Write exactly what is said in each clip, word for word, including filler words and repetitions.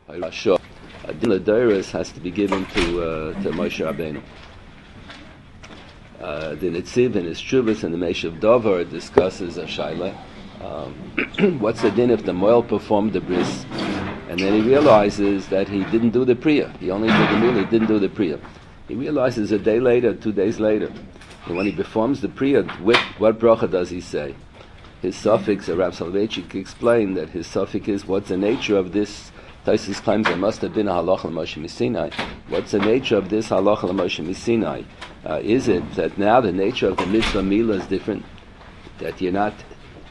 Sure. Din Ladeiris has to be given to uh, to Moshe Rabbeinu. Uh, the Netziv in his Shuvas and the Meshav Dover discusses a shaila. Um, what's the din if the Moel performed the bris, and then he realizes that he didn't do the priya. He only did the meal, he didn't do the priya. He realizes a day later, two days later, and when he performs the priya, with what bracha does he say? His suffix, Rav Soloveitchik explained that his suffix is, what's the nature of this? Taisus claims there must have been a halacha l'Moshe Sinai. What's the nature of this halacha l'Moshe Sinai? Uh, is it that now the nature of the mitzvah mila is different? That you're not,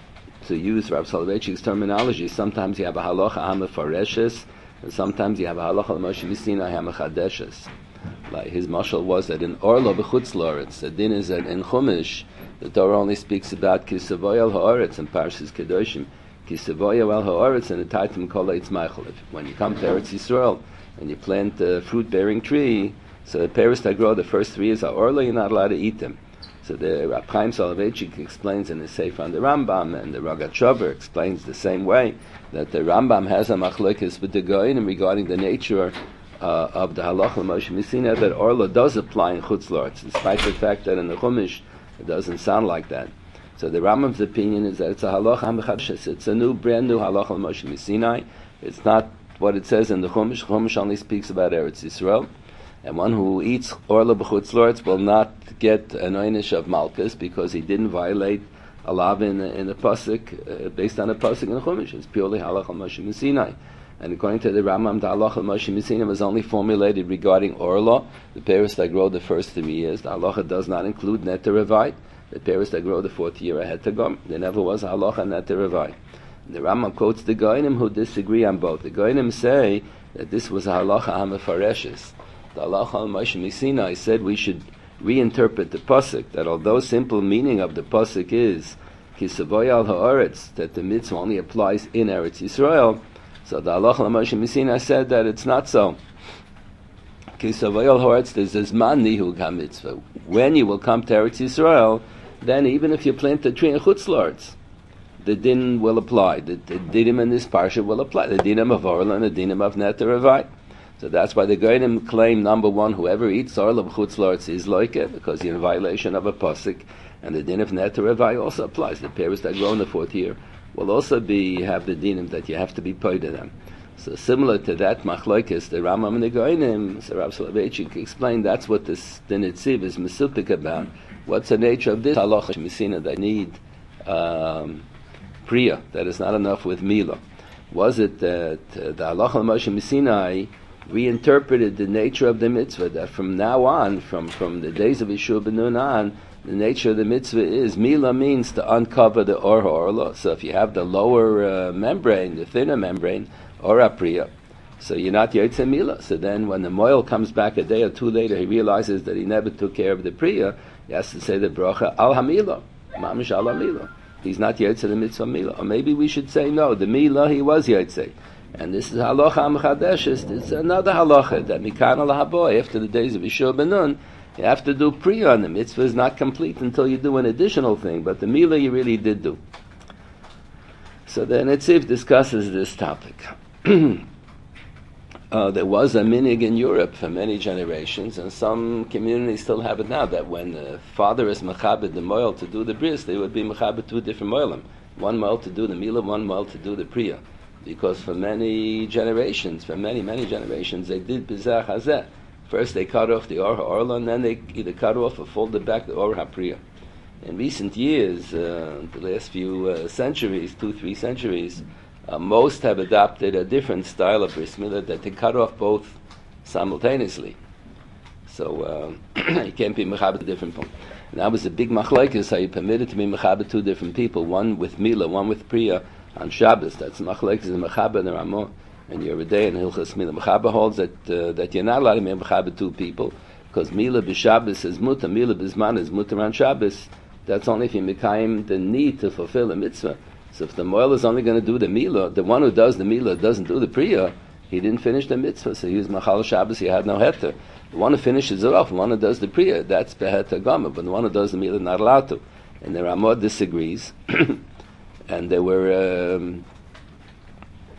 to use Rav Soloveitchik's terminology, sometimes you have a halacha hamafareshes, and sometimes you have a halacha l'Moshe Sinai hamachadeshes. Like his mashal was that in Orlo b'chutz la'aretz, the din is that in Chumash, the Torah only speaks about kisavoy al ha'aretz and parshas kedoshim. Kisavoy al ha'aretz and the taitim kol eitz meichel. When you come to Eretz Yisrael and you plant a fruit-bearing tree, so the pears that grow, the first three years are orlo, you're not allowed to eat them. So the Rab Chaim Soloveitchik explains in his Sefer on the Rambam, and the Rogatchover explains the same way, that the Rambam has a machlokes with the Goyim regarding the nature uh, of the halacha l'Moshe Sinai, that orlo does apply in chutz la'aretz, despite the fact that in the Chumash it doesn't sound like that. So the Rambam's opinion is that it's a halacha hamechadeshes. It's a new, brand new halacha l'Moshe Sinai. It's not what it says in the Chumash. Chumash only speaks about Eretz Yisrael. And one who eats orla b'chutz la'aretz will not get an einish of malchus because he didn't violate a lav in, in the pasuk, uh, based on a pasuk in the Chumash. It's purely halacha l'Moshe Sinai. And according to the Rambam, the halacha l'Moshe Sinai was only formulated regarding orla, the pears that grow the first three years. The halacha does not include neterevite, the pears that grow the fourth year ahead to gum. There never was a halacha neterevite. The Rambam quotes the Goinim who disagree on both. The Goinim say that this was a halacha hamafareshes. The halacha l'Moshe Sinai said we should reinterpret the pasuk, that although simple meaning of the pasuk is kisavoy al ha'aretz, that the mitzvah only applies in Eretz Yisrael, so the halacha l'Moshe Sinai said that it's not so. Kisavoy al ha'aretz, there's a zman nihug ha-mitzvah. When you will come to Eretz Yisrael, then even if you plant a tree in chutz la'aretz, the din will apply. The, the dinim in this parsha will apply. The dinim of orla and the dinim of neterevite. So that's why the Goyim claim, number one, whoever eats orla b'chutz la'aretz is like it, because you're in violation of a pasuk, and the din of neterevite also applies. The pears that grow in the fourth year will also be have the dinim that you have to be paid to them. So similar to that machlokes, the Rambam and the Goyim, so Rav Soloveitchik explained that's what this the Netziv is mesupik about. What's the nature of this halacha misina that need um, priya, that is not enough with mila? Was it that uh, the halacha l'Moshe Sinai reinterpreted the nature of the mitzvah, that from now on, from, from the days of Yeshua ben Nun on, the nature of the mitzvah is, mila means to uncover the or ha'orla. So if you have the lower uh, membrane, the thinner membrane, ora priya, so you're not yotze mila. So then when the moil comes back a day or two later, he realizes that he never took care of the priya, he has to say the bracha al hamila, mamish al hamila. He's not yotze the mitzvah mila. Or maybe we should say, no, the mila he was yotze. And this is halacha amchadeshes. It's another halacha that mikan al haboy, after the days of Yeshua ben Nun, you have to do priya on the mitzvah is not complete until you do an additional thing, but the mila you really did do. So the Netziv discusses this topic. uh, there was a minig in Europe for many generations, and some communities still have it now, that when the father is mechabed the moil to do the bris, they would be mechabed two different moilim. One moil to do the mila, one moil to do the priya. Because for many generations, for many, many generations, they did bizarre hazeh. First they cut off the or ha'orla, and then they either cut off or folded back the or ha'priya. In recent years, uh, the last few uh, centuries, two, three centuries, uh, most have adopted a different style of bris milah, that they cut off both simultaneously. So uh, you can't be mechabed different people. And that was a big machlokes, how you permitted to be mechabed two different people, one with milah, one with priya, on Shabbos. That's machlokes and mechaber and Ramah and Yeridei and Hilchas Mila. Mechaber holds that uh, that you're not allowed to be mechaber two people, because Mila b'Shabbos is mutter, Mila b'Zman is mutter on Shabbos. That's only if you mekayim the need to fulfill a mitzvah. So if the moil is only going to do the Mila, the one who does the Mila doesn't do the priya, he didn't finish the mitzvah, so he was machal Shabbos, he had no heter. The one who finishes it off, the one who does the priya, that's beheter gama, but the one who does the Mila is not allowed to. And the Ramah disagrees. And there were um,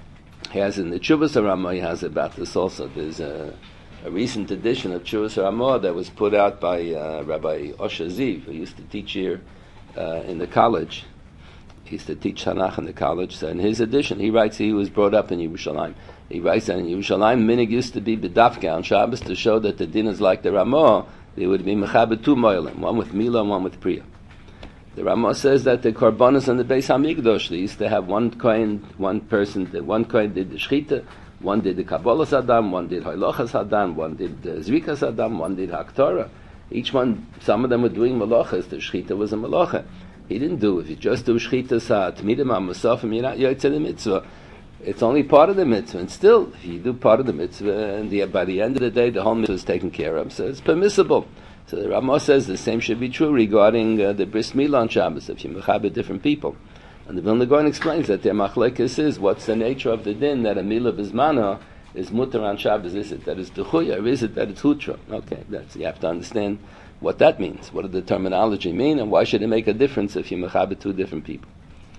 he has in the Chuvas Ramah, he has about this also. There's a, a recent edition of Chuvas Ramah that was put out by uh, Rabbi Osher Ziv, who used to teach here uh, in the college. He used to teach Tanakh in the college. So in his edition, he writes he was brought up in Yerushalayim. He writes that in Yerushalayim, minig used to be bedafka on Shabbos to show that the din is like the Ramah. They would be mechabed two moilim, one with Mila and one with Priya. The Ramah says that the Korbanos and the Beis Hamikdash, they used to have one kohen, one person, one kohen did the Shechita, one did the Kabbalas Adam, one did Hailochas Adam, one did the Zrikas Adam, one did Haktorah. Each one, some of them were doing malachas. The Shechita was a malacha. He didn't do it. If you just do Shechita Sa, Tmidim HaMusafim, you're not Yotzei the Mitzvah. It's only part of the mitzvah. And still, if you do part of the mitzvah, and the, by the end of the day, the whole mitzvah is taken care of. So it's permissible. So the Ramah says the same should be true regarding uh, the Bris Milah on Shabbos, if you mechabed different people. And the Vilna Gaon explains that their machlekes is, what's the nature of the din that a milah bismana is mutter on Shabbos? Is it that it's duchuya, or is it that it's hutra? Okay, that's, you have to understand what that means. What does the terminology mean, and why should it make a difference if you mechabed two different people?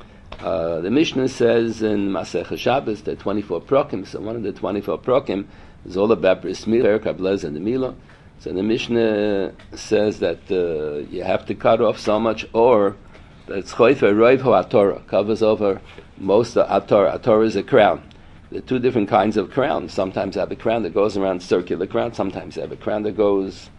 Uh, the Mishnah says in Masech Shabbos that twenty-four prokim, so one of the twenty-four prokim is all about Bris Milah, Kablez, and the Milah. So the Mishnah says that uh, you have to cut off so much, or that it's choifer roiv ho atorah, covers over most of atorah. Atorah is a crown. There are two different kinds of crowns. Sometimes you have a crown that goes around, circular crown. Sometimes you have a crown that goes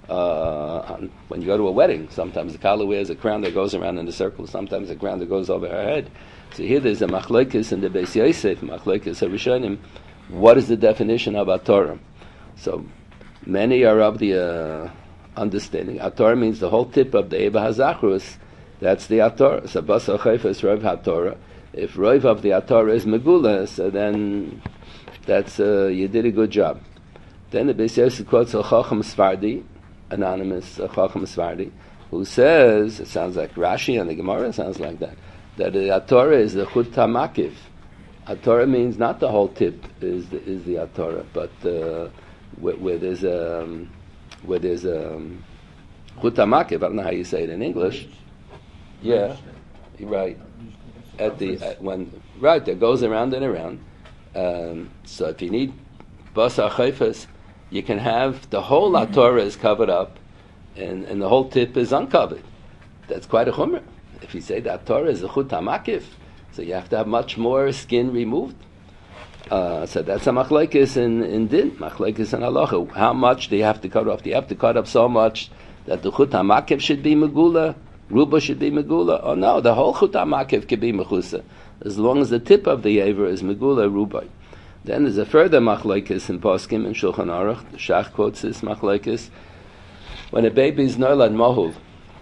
uh, on, when you go to a wedding. Sometimes the kala wears a crown that goes around in a circle. Sometimes a crown that goes over her head. So here there's a machlokes in the Beis Yosef, machlokes Rishonim. What is the definition of atorah? So many are of the uh, understanding. Atorah means the whole tip of the Eva HaZachrus. That's the Atorah. So Basar Chayfa is Roiv HaTorah. If Roiv of the Atorah is Megula, so then that's uh, you did a good job. Then the Beis Yosef quotes a Chacham Sfardi, anonymous uh, Chacham Sfardi, who says, it sounds like Rashi and the Gemara sounds like that, that the Atorah is the Chut HaMakiv. Atorah means not the whole tip is the, is the Atorah, but uh, where, where there's a um, where there's a um, Chut HaMakiv. I don't know how you say it in English. Yeah, right. At the at when right that goes around and around. Um, so if you need basar chayfas, you can have the whole Atorah is covered up, and, and the whole tip is uncovered. That's quite a chumrah. If you say that Torah is a chut hamakif, so you have to have much more skin removed. Uh, so that's a machlekes in in din, machlekes in halacha. How much do you have to cut off? Do you have to cut off so much that the chut hamakif should be megula? Ruba should be megula. Oh no, the whole chut hamakiv can be mechusa, as long as the tip of the aver is megula ruba. Then there's a further machlekes in Poskim and Shulchan Aruch. The Shach quotes this machlekes when a baby is noilad mahul.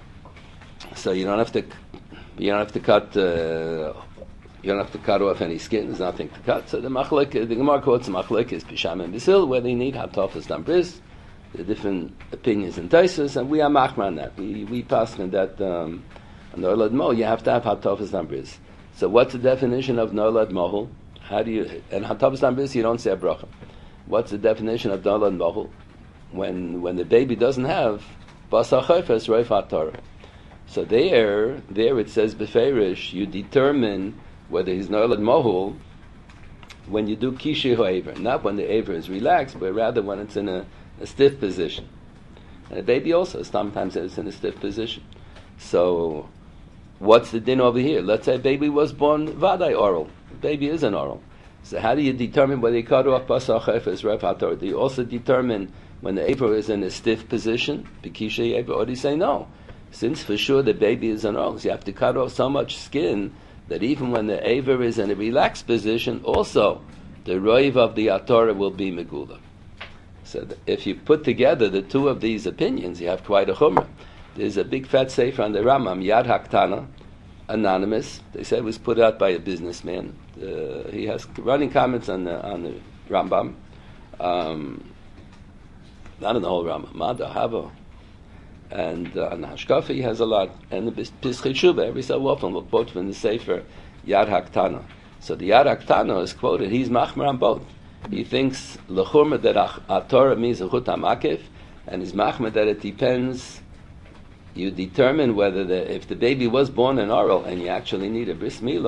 So you don't have to, you don't have to cut, uh, you don't have to cut off any skin. There's nothing to cut. So the machlekes, the Gemara quotes machlekes Pisham and Bisil, where they need hatofas dambris. The different opinions in Taisus, and we are machmer on that. We we pass on that um, noilad mohul. You have to have hatofas dambris. So what's the definition of noilad mohul? How do you and hatofas dambris? You don't say a bracha. What's the definition of noilad mohul? When when the baby doesn't have basar chayfas roiv haTorah. So there there it says beferish you determine whether he's noilad mohul when you do kishi ho'aver, not when the aver is relaxed, but rather when it's in a a stiff position. And a baby also sometimes is in a stiff position. So what's the din over here? Let's say a baby was born vaday oral. The baby is an oral. So how do you determine whether you cut off basar chayfas roiv haTorah? Do you also determine when the aver is in a stiff position, b'kishay aver, or do you say no? Since for sure the baby is an oral, so you have to cut off so much skin that even when the aver is in a relaxed position, also the roiv of the Atorah will be megula. So if you put together the two of these opinions, you have quite a chumrah. There's a big fat sefer on the Rambam, Yad Haktana, anonymous. They say it was put out by a businessman. Uh, he has running comments on the, on the Rambam. Um, not on the whole Rambam, Mada, Hava. And uh, on the Hashkafa he has a lot. And the Pischei Shuvah, every so often, will quote from the sefer Yad Haktana. So the Yad Haktana is quoted, he's machmer on both. He thinks lechurma that Atorah means a chut hamakif, and his machmer that it depends. You determine whether the if the baby was born an oral and you actually need a bris milah,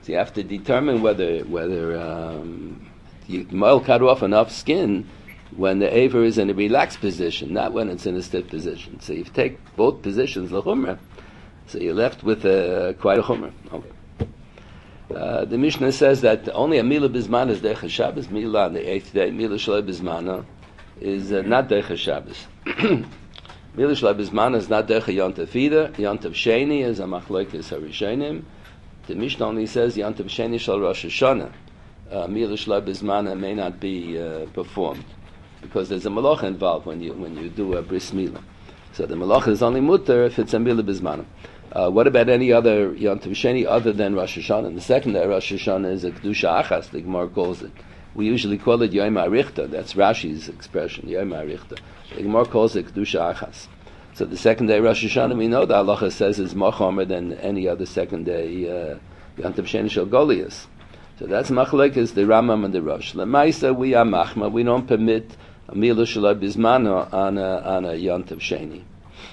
So you have to determine whether whether um, you might cut off enough skin when the aver is in a relaxed position, not when it's in a stiff position. So you take both positions, l'chumrah, so you're left with a, quite a chumrah. Okay. Uh, the Mishnah says that only a milah bismana is derech Shabbos. Milah on the eighth day, milah shalai bismana is uh, not derech Shabbos. Milah shalai bismana is not derech Yontav either. Yontav Sheni is a machlokes harishonim. The Mishnah only says Yontav Sheni shal Rosh Hashanah. Uh, milah shalai bismana may not be uh, performed because there's a malacha involved when you when you do a bris milah. So the malacha is only mutter if it's a milah bismana. Uh, what about any other Yontav Sheni other than Rosh Hashanah? The second day Rosh Hashanah is a Kedusha Achas, the Gemara calls it. We usually call it Yom HaRichta. That's Rashi's expression, Yom HaRichta. The Gemara calls it Kedusha Achas. So the second day Rosh Hashanah, we know the halacha says is more chomer than any other second day uh, Yontav Sheni Shel Goliath. So that's machlekes the Rambam and the Rosh. Lemaisa we are machma. We don't permit a milah shalai bismana on a on a Yontav Sheni.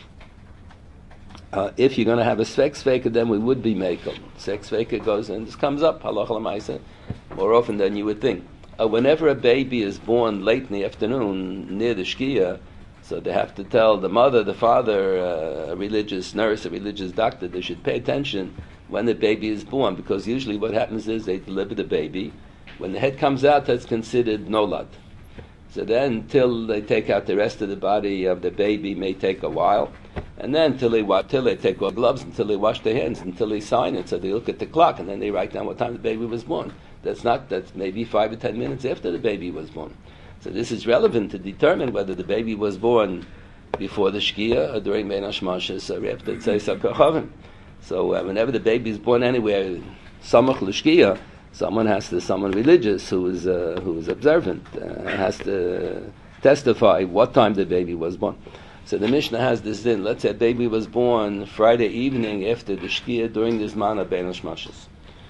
Uh, if you're going to have a sex faker, then we would be makel. Sex faker goes and this comes up halacha l'maisa more often than you would think. Uh, whenever a baby is born late in the afternoon near the shkia, so they have to tell the mother, the father, uh, a religious nurse, a religious doctor, they should pay attention when the baby is born, because usually what happens is they deliver the baby. When the head comes out, that's considered nolad. So then, until they take out the rest of the body of the baby, may take a while. And then until they till they take off gloves, until they wash their hands, until they sign it. So they look at the clock and then they write down what time the baby was born. That's not that's maybe five or ten minutes after the baby was born. So this is relevant to determine whether the baby was born before the shkia or during Bein Hashmashas or after Tzeisak Kachavim. So uh, whenever the baby is born anywhere, Samach l'shkia, someone has to, someone religious who is uh, who is observant uh, has to testify what time the baby was born. So the Mishnah has this in. Let's say a baby was born Friday evening after the shkia during the zman of Bein Hashmashas.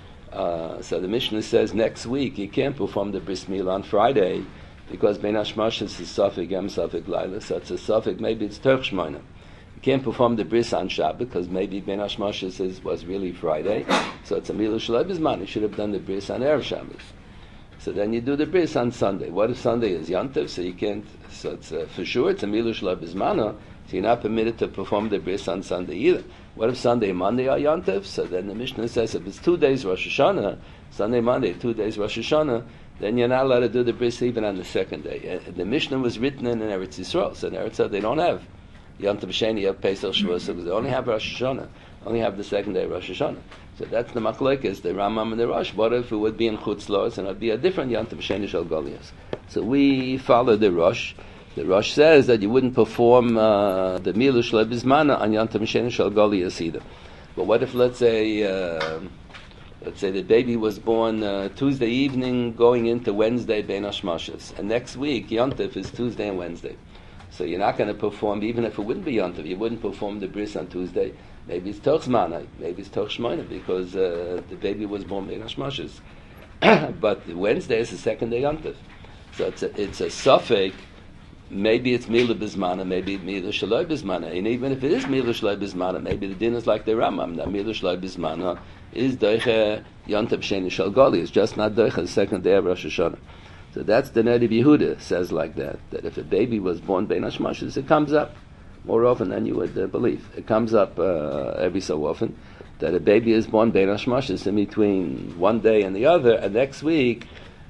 Uh, so the Mishnah says next week you can't perform the bris milah on Friday because Bein Hashmashas is Safek Yom Safek Laila. So it's a Safek, maybe it's Terch Shmoina. You can't perform the bris on Shabbat because maybe Bein Hashmashas is was really Friday. So it's a milah shalai bismana. You should have done the bris on Erev Shabbos. So then you do the bris on Sunday. What if Sunday is Yontav? So you can't. So it's uh, for sure it's a milah shalai bismana. So you're not permitted to perform the bris on Sunday either. What if Sunday and Monday are Yontav? So then the Mishnah says if it's two days Rosh Hashanah, Sunday, Monday, two days Rosh Hashanah, then you're not allowed to do the bris even on the second day. Uh, the Mishnah was written in Eretz Yisrael. So in Eretz Yisrael they don't have Yontav Sheni, you have Pesach Shavuos, so they only have Rosh Hashanah, only have the second day Rosh Hashanah. So that's the machlekes, the Rambam and the Rosh. What if it would be in Chutz La'aretz and it would be a different Yontav Sheni Shel Goliath? So we follow the Rosh. The Rosh says that you wouldn't perform uh, the milah shalai bismana on Yontav Sheni Shel Goliath either. But what if, let's say, uh, let's say the baby was born uh, Tuesday evening, going into Wednesday Bein Hashmashas, and next week Yontav is Tuesday and Wednesday. So you're not going to perform, even if it wouldn't be Yontav, you wouldn't perform the bris on Tuesday. Maybe it's Toch Zmana, maybe it's Toch Shmoina, because uh, the baby was born Bein Hashmashas. But Wednesday is the second day Yontav. So it's a, it's a Safek. Maybe it's milah bismana, maybe milah shalai bismana. And even if it is milah shalai bismana, maybe the din is like the Rambam, that milah shalai bismana is doiche Yontav Sheni Shel Goliath. It's just not doiche the second day of Rosh Hashanah. So that's the Nediv Yehuda says like that, that if a baby was born Bein Hashmashas, it comes up more often than you would uh, believe. It comes up uh, every so often that a baby is born Bein Hashmashas in between one day and the other, and next week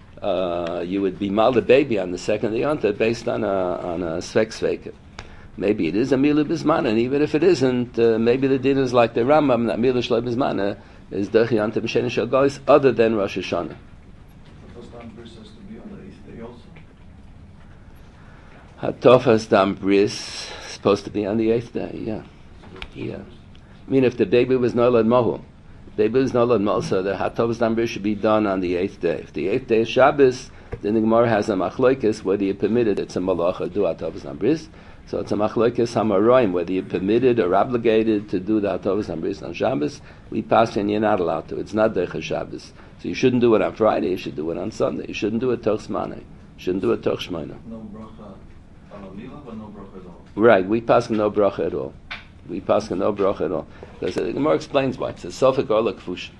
uh, you would be mal the baby on the second day Yontav based on a on a svek sveka. Maybe it is a milah bismana, and even if it isn't, uh, maybe the din is like the Rambam that milah shalai bismana is dech Yontav Sheni Shel Goliath other than Rosh Hashanah. Hatofas dam bris supposed to be on the eighth day. Yeah, yeah. I mean, if the baby was nolad mahu, baby was nolad mahu, so the hatofas dam bris should be done on the eighth day. If the eighth day is Shabbos, then the Gemara has a machlokes whether you permitted it's a malacha do hatofas dam bris. So it's a machlokes hamaroim whether you permitted or obligated to do the hatofas dam bris on Shabbos. We pass and you're not allowed to. It's not derech Shabbos, so you shouldn't do it on Friday. You should do it on Sunday. You shouldn't do it toch zmana. You shouldn't do it toch shmoina. No bracha. But no bracha at all. Right, we pass no bracha at all. We pass no bracha at all. Because the Gemara explains why. It's a sofek or lekfush.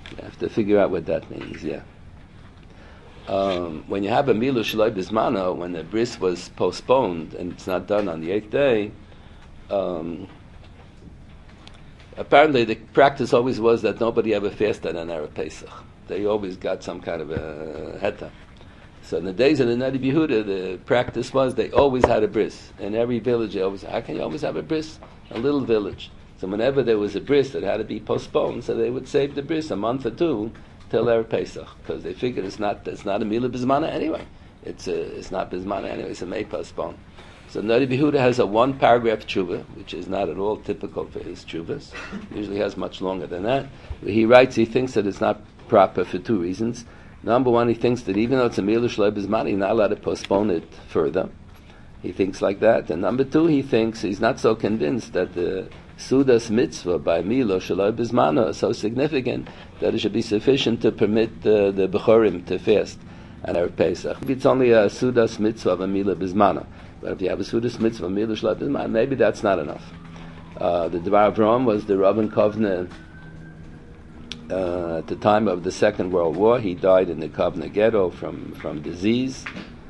You have to figure out what that means, yeah. Um, when you have a milu shaloi bismano, when the bris was postponed and it's not done on the eighth day, um, apparently the practice always was that nobody ever fasted on Erev Pesach. They always got some kind of a heta. So in the days of the Nadi Yehuda, the practice was they always had a bris. In every village, they always, how can you always have a bris? A little village. So whenever there was a bris that had to be postponed, so they would save the bris a month or two till Erev Pesach, because they figured it's not it's not a milah bismana anyway. It's a, it's not bismana anyway. So it may postpone. So Nadi Yehuda has a one paragraph tshuva, which is not at all typical for his tshuvas. Usually has much longer than that. He writes he thinks that it's not proper for two reasons. Number one, he thinks that even though it's a milah shaloi bismana, he's not allowed to postpone it further. He thinks like that. And number two, he thinks he's not so convinced that the Sudas mitzvah by Milo Shaloi Bismana is so significant that it should be sufficient to permit the, the Bechorim to fast on Erev Pesach. Maybe it's only a Sudas mitzvah of a Milo Bismana. But if you have a Sudas mitzvah of Milo Shaloi Bismana, maybe that's not enough. Uh, the Dvar Avram was the Rabban Kovna uh, at the time of the Second World War. He died in the Kovna ghetto from, from disease.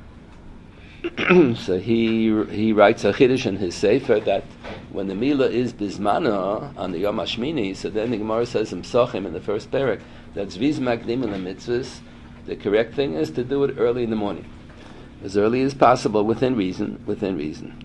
So he he writes a chiddush in his sefer that when the milah is bismana on the Yom Hashmini, so then the Gemara says in Psachim in the first parak that zviz magdim in the mitzvahs, the correct thing is to do it early in the morning, as early as possible within reason. Within reason.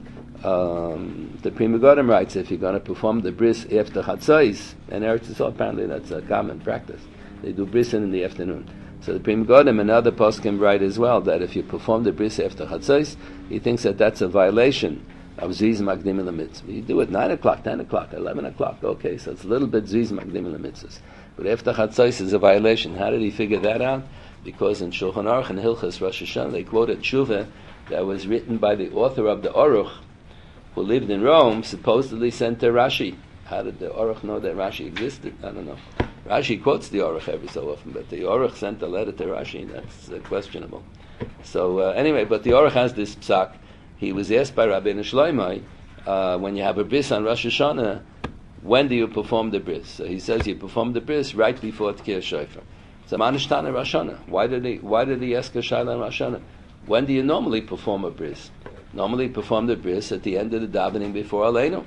Um, the Pri Megadim writes if you're going to perform the bris after chatzos, and Eretz Yisrael apparently that's a common practice. They do bris in the afternoon. So the Pri Megadim and other poskim write as well that if you perform the bris after chatzos, he thinks that that's a violation of ziz magdim in the mitzvah. You do it nine o'clock, ten o'clock, eleven o'clock. Okay, so it's a little bit ziz magdim in the mitzvahs. But after chatzos is a violation. How did he figure that out? Because in Shulchan Aruch and Hilchas Rosh Hashanah they quote a tshuva that was written by the author of the Aruch, who lived in Rome, supposedly sent to Rashi. How did the Aruch know that Rashi existed? I don't know. Rashi quotes the Aruch every so often, but the Aruch sent a letter to Rashi. That's uh, questionable. So uh, anyway, but the Aruch has this psak. He was asked by Rabbeinu Shloimeh, uh, when you have a bris on Rosh Hashanah, when do you perform the bris? So he says you perform the bris right before Tkir Shofar. So Manishtana Rosh Hashanah. Why did he? Why did he ask a shayla on Rosh Hashanah? When do you normally perform a bris? Normally perform the bris at the end of the davening before Aleinu.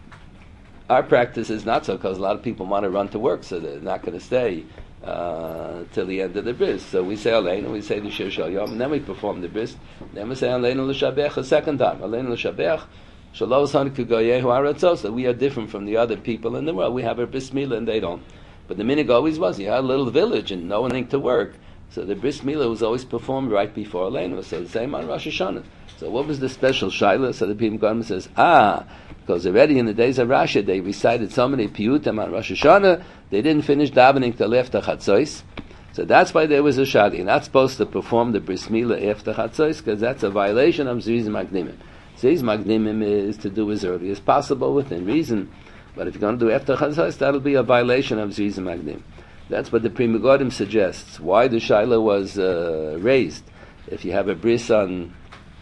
Our practice is not so, because a lot of people want to run to work, so they're not going to stay uh, till the end of the bris. So we say Aleinu, we say the Shir Shal Yom, and then we perform the bris. Then we say Aleinu l'shabech a second time. Aleinu l'shabech, shalos hanuku goyehu aratzos. So we are different from the other people in the world. We have a bris milah and they don't. But the minhag always was, you had a little village and no one to work. So the bris milah was always performed right before Aleinu. So the same on Rosh Hashanah. So what was the special shaila? So the Pri Megadim says, ah, because already in the days of Rashi they recited so many piyutim on Rosh Hashanah, they didn't finish davening till after chatzos. So that's why there was a shali. You're not supposed to perform the bris milah after chatzos, because that's a violation of ziz magdimim. Ziz magdimim is to do as early as possible within reason. But if you're going to do after chatzos, that'll be a violation of ziz magdim. That's what the Pri Megadim suggests. Why the shaila was uh, raised. If you have a bris on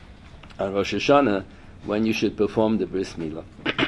on Rosh Hashanah, when you should perform the bris milah.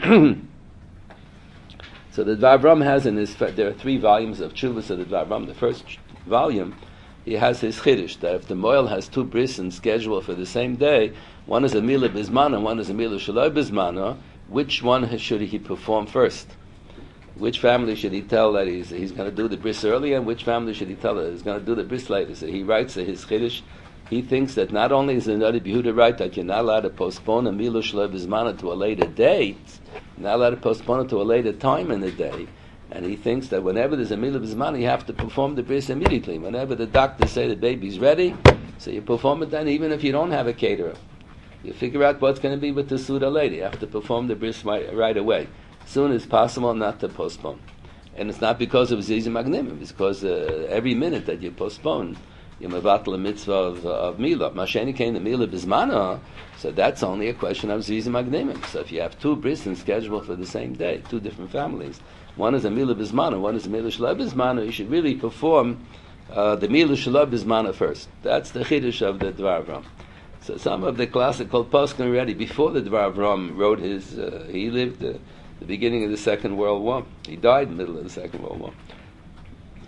So the Dvar Avram has in his, there are three volumes of Tshuvas of the Dvar Avram. The first volume, he has his chiddush that if the moel has two bris in schedule for the same day, one is a milah bismana, one is a milah shaloi bismana, which one should he perform first? Which family should he tell that he's he's going to do the bris early, and which family should he tell that he's going to do the bris later? So he writes that his chiddush. He thinks that not only is the Nadi Yehuda right that you're not allowed to postpone a milah shaloi bismana to a later date, you're not allowed to postpone it to a later time in the day, and he thinks that whenever there's a milah bismana, you have to perform the bris immediately. Whenever the doctors say the baby's ready, so you perform it then, even if you don't have a caterer. You figure out what's going to be with the Suda lady. You have to perform the bris right, right away, as soon as possible, not to postpone. And it's not because of ziz magnim, it's because uh, every minute that you postpone, you mevatel a mitzvah of, of milah. Masheni came the milah bismana, so that's only a question of ziz magnim. So if you have two bris in schedule for the same day, two different families, one is a milah bismana, one is a milah shaloi bismana, you should really perform uh, the milah shaloi bismana first. That's the chiddush of the Dvar Avram. So some of the classical poskim already, before the Dvar Avram wrote his, uh, he lived uh, the beginning of the Second World War. He died in the middle of the Second World War.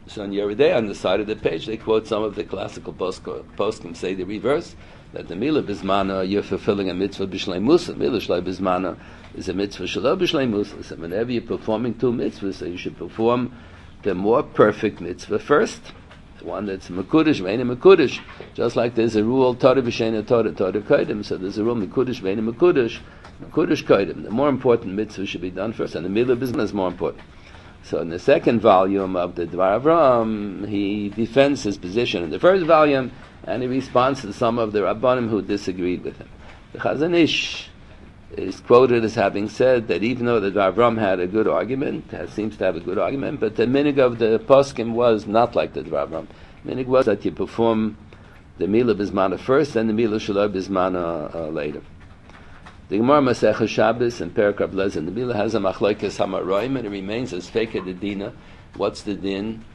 So on Yeridei, on the side of the page, they quote some of the classical poskim, say the reverse, that the Mila Bismana, you're fulfilling a mitzvah b'shlei musa. Mila shlei Bismana is a mitzvah shalom b'shlei musa. So whenever you're performing two mitzvahs, so you should perform the more perfect mitzvah first, the one that's mekudesh, ve'ena mekudesh. Just like there's a rule, Torah b'sheina Torah, Torah kodim, so there's a rule, mekudesh, ve'ena mekudesh, mekudesh kodim. The more important mitzvah should be done first, and the Mila Bismana is more important. So in the second volume of the Dvar Avram, he defends his position in the first volume, and he responds to some of the Rabbanim who disagreed with him. The Chazon Ish is quoted as having said that even though the Dvar Avram had a good argument, has, seems to have a good argument, but the minig of the poskim was not like the Dvar Avram. Minig was that you perform the Mila Bismana first, and the Mila Shalom Bismana uh, later. The Gemara Masechah Shabbos and Perek Rav Lezer and the Mila has a machlokes hamaroim, and it remains as feka the dina. What's the din?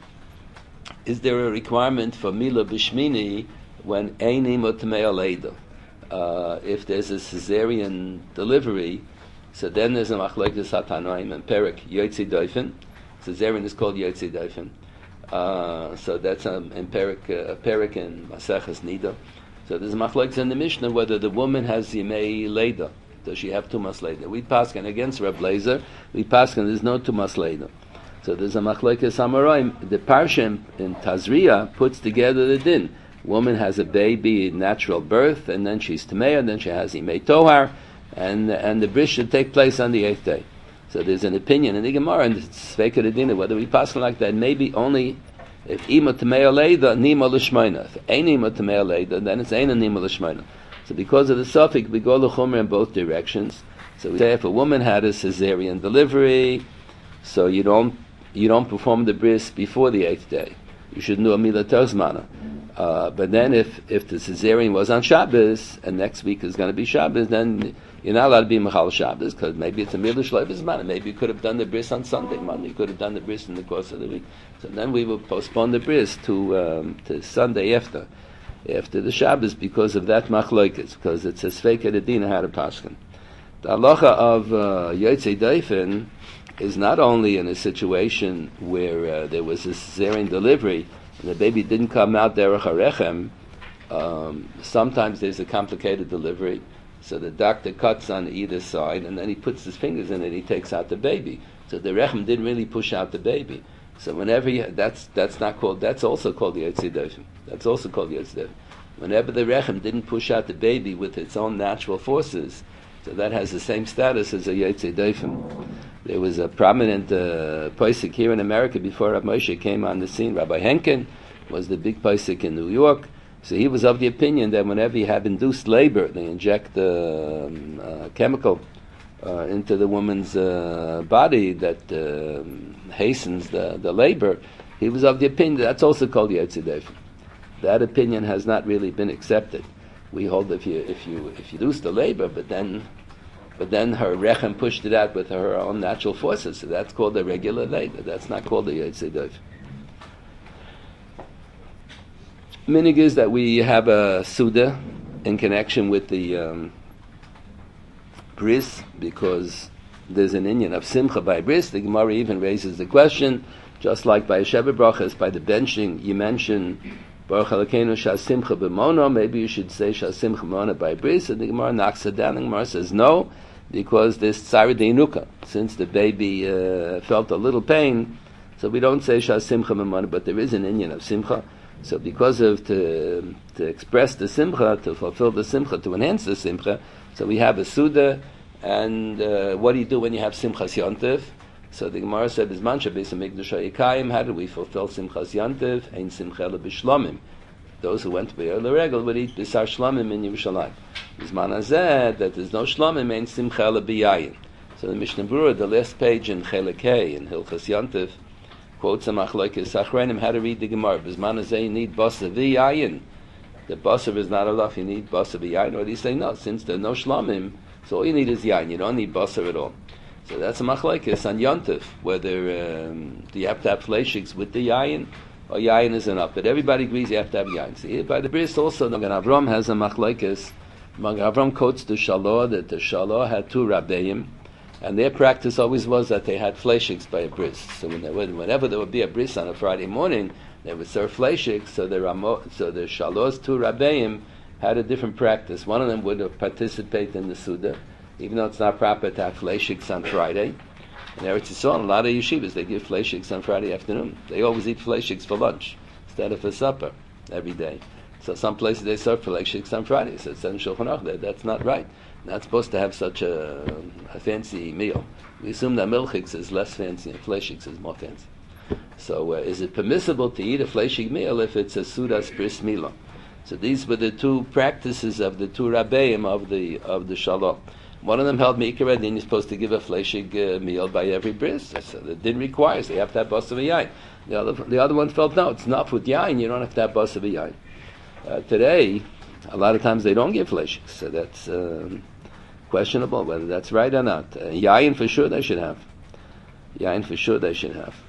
Is there a requirement for Mila B'Shmini when Eini Motamei Aleida? Uh, if there's a cesarean delivery, so then there's a machlokes hatanoim and Perek Yotzi Doifen. Cesarean is called Yotzi Doifen. Uh, so that's um, in Perek, uh, Perek and Masechas Nida. So there's a machlokes in the Mishnah whether the woman has Yimei Leida. Does she have Tumas Leida? We paskin against Reb Lezer. We paskin there's no Tumas Leida. So there's a machlokes hamaroim. The Parshim in Tazria puts together the din. Woman has a baby in natural birth, and then she's Tamei, and then she has Yimei Tohar, and and the bris should take place on the eighth day. So there's an opinion in the Gemara, and it's Sveika the din, whether we paskin like that, maybe only if Ima Tamei Leida, Nima L'Shmeina. If Ein Ima Tamei Leida, then it's Ein Nima L'Shmeina. So because of the suffix, we go l'chumer in both directions. So we say if a woman had a cesarean delivery, so you don't you don't perform the bris before the eighth day. You should do a Mila Tozmana. Uh, but then if, if the cesarean was on Shabbos, and next week is going to be Shabbos, then you're not allowed to be Mechal Shabbos, because maybe it's a Mila Shleivizmana. Maybe you could have done the bris on Sunday, Monday. You could have done the bris in the course of the week. So then we will postpone the bris to um, to Sunday after. after the Shabbos because of that machlokes, because it's a sveika dedina how to paskin. The halacha of uh, Yotzei Doifen is not only in a situation where uh, there was a cesarean delivery and the baby didn't come out derech harechem. Um, sometimes there's a complicated delivery, so the doctor cuts on either side and then he puts his fingers in it and he takes out the baby. So the rechem didn't really push out the baby. So whenever you, that's that's not called, that's also called the Yotzei Doifen. That's also called the Yotzei Doifen. Whenever the rechem didn't push out the baby with its own natural forces, so that has the same status as a Yotzei Doifen. There was a prominent uh, posek here in America before Rabbi Moshe came on the scene. Rabbi Henkin was the big posek in New York. So he was of the opinion that whenever you have induced labor, they inject the um, uh, chemical uh, into the woman's uh, body that uh, hastens the, the labor. He was of the opinion that that's also called Yotzei Doifen. That opinion has not really been accepted. We hold if you if you if you induce the labor, but then but then her rechem pushed it out with her own natural forces. So that's called a regular labor. That's not called a Yotzei Doifen. Minig is that we have a Suda in connection with the um, bris, because there's an inyan of simcha by bris. The Gemara even raises the question, just like by Sheva Brachas, by the benching, you mention Baruch Elokeinu Shasimcha b'mono, maybe you should say Shasimcha b'mono by bris, and the Gemara knocks it down, and the Gemara says no, because there's Tzara Deinuka, since the baby uh, felt a little pain, so we don't say Shasimcha b'mono, but there is an inyan of simcha. So because of to to express the simcha, to fulfill the simcha, to enhance the simcha, so we have a suda, and uh, what do you do when you have simchas yontif? So the Gemara said, "Bizman shabes hamikdash hayikayim." How do we fulfill simchas yontif? Ein simcha le b'shlomim. Those who went to Be'er L'Regel would eat b'sar shlomim in Yerushalayim. Bizman hazeh, that there's no shlomim, ein simcha le b'yayin. So the Mishnah Berurah, the last page in Chelek Hey, in Hilchas Yontif, quotes a machlokes achronim how to read the Gemara. Bizman hazeh, you need basa v'yayin. The basa is not enough, you need basa v'yayin. Or do you say no? Since there's no shlomim, so all you need is yayin. You don't need basa at all. So that's a machlokes on Yontif, whether um, do you have to have fleishiks with the yayin, or yayin is enough. But everybody agrees you have to have yayin. See, by the bris also, Magen Avram has a machlokes. Magen Avram quotes the Shalah, that the Shalah had two rabbeim, And their practice always was that they had fleishiks by a bris. So when there would, whenever there would be a bris on a Friday morning, they would serve fleishiks. So the Ramo, so the Shalos two Rabbeim had a different practice. One of them would participate in the Suda, even though it's not proper to have fleishiks on Friday. In Eretz Yisrael, a lot of yeshivas, they give fleishiks on Friday afternoon. They always eat fleishiks for lunch instead of for supper every day. So some places they serve fleishiks on Friday. So it's in Shulchan Aruch that that's not right. Not supposed to have such a, a fancy meal. We assume that milchiks is less fancy and fleishiks is more fancy. So uh, is it permissible to eat a fleishik meal if it's a sudas bris milah? So these were the two practices of the two rabbeim of the of the shalom. One of them held Meikar Adin, you're supposed to give a fleishig uh, meal by every bris. So the din requires, they have to have bas of a yain. The other, the other one felt, no, it's not with yain, you don't have to have bas of a yain. Uh, today, a lot of times they don't give fleishig, so that's um, questionable whether that's right or not. Uh, yain for sure they should have. Yain for sure they should have.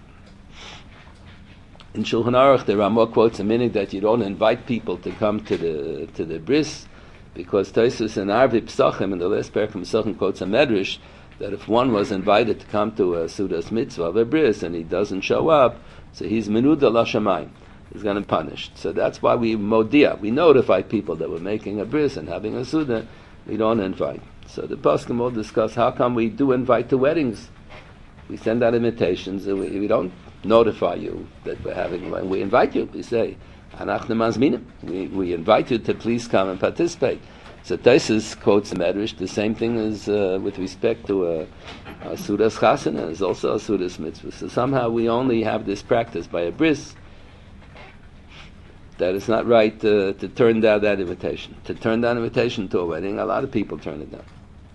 In Shulchan Aruch, the Ramah quotes a minute that you don't invite people to come to the to the bris, because Tosfos and Arvi Psachim in the last parak from Psachim quotes a medrash that if one was invited to come to a Sudas mitzvah of a bris and he doesn't show up, so he's menuda lashamayim. He's going to be punished. So that's why we modia, we notify people that we're making a bris and having a suda. We don't invite. So the poskim will discuss how come we do invite to weddings. We send out invitations and we, we don't notify you that we're having one. We invite you. We say, Anachnu mazminim. We we invite you to please come and participate. So Tosfos quotes the Medrash. The same thing is uh, with respect to a, a Sudas Chasana is also a Sudas mitzvah. So somehow we only have this practice by a bris that it's not right uh, to turn down that invitation. To turn down invitation to a wedding, a lot of people turn it down.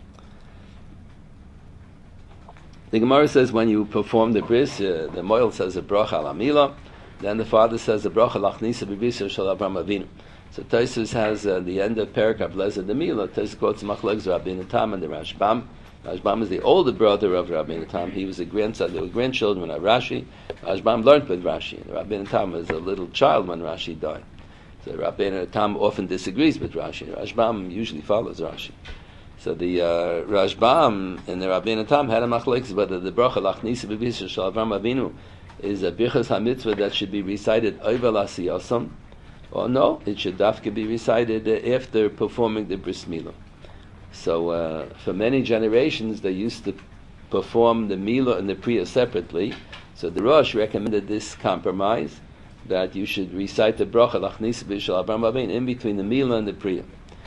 The Gemara says when you perform the bris, uh, the moil says a bracha al amila. Then the father says the bracha lachnisa b'bisa shel Avraham Avinu. So Tosfos has uh, the end of Perek Avleza the Mila. Tosfos quotes Machlokes Rabbeinu Tam and the Rashbam. Rashbam is the older brother of Rabbeinu Tam. He was a grandson. They were grandchildren of Rashi. Rashbam learned with Rashi. Rabbeinu Tam was a little child when Rashi died. So Rabbeinu Tam often disagrees with Rashi. Rashbam usually follows Rashi. So the uh, Rashbam and the Rabbeinu Tam had a machlokes whether the bracha lachnisa b'bisa shel Avraham Avinu is a birchas hamitzvah that should be recited over l'asiyasam, or no, it should dafka be recited uh, after performing the bris milah. So uh, for many generations they used to perform the milah and the priya separately. So the Rosh recommended this compromise that you should recite the bracha lachnisa b'shel Avraham Avinu in between the milah and the priya.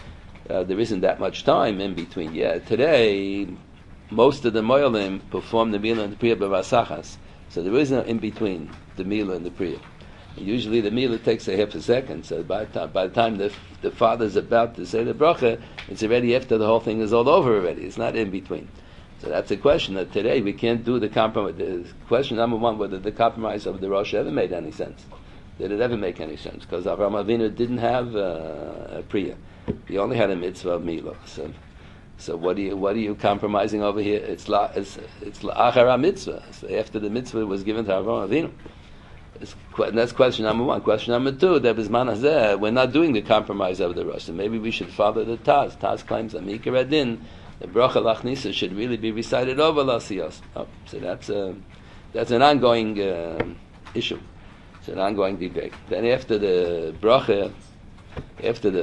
Uh, there isn't that much time in between. Yeah, today most of the moyalim perform the milah and the priya b'vasachas. So there is no in between the milah and the priya. Usually the milah takes a half a second. So by the time, by the time the the father's about to say the bracha, it's already after the whole thing is all over already. It's not in between. So that's a question that today we can't do the compromise. The question number one, whether the compromise of the Rosh ever made any sense. Did it ever make any sense? Because Avraham Avinu didn't have uh, a priya. He only had a mitzvah of milah. So. So what are you what are you compromising over here? It's la it's it's la'achara mitzvah. So after the mitzvah was given to Avraham Avinu, it's, and that's question number one. Question number two: that bizman hazeh, we're not doing the compromise of the Rosh. So maybe we should follow the Taz. Taz claims that Meikar Adin, the bracha lachnisa should really be recited over l'asiyos. Oh, so that's a that's an ongoing uh, issue. It's an ongoing debate. Then after the bracha, after the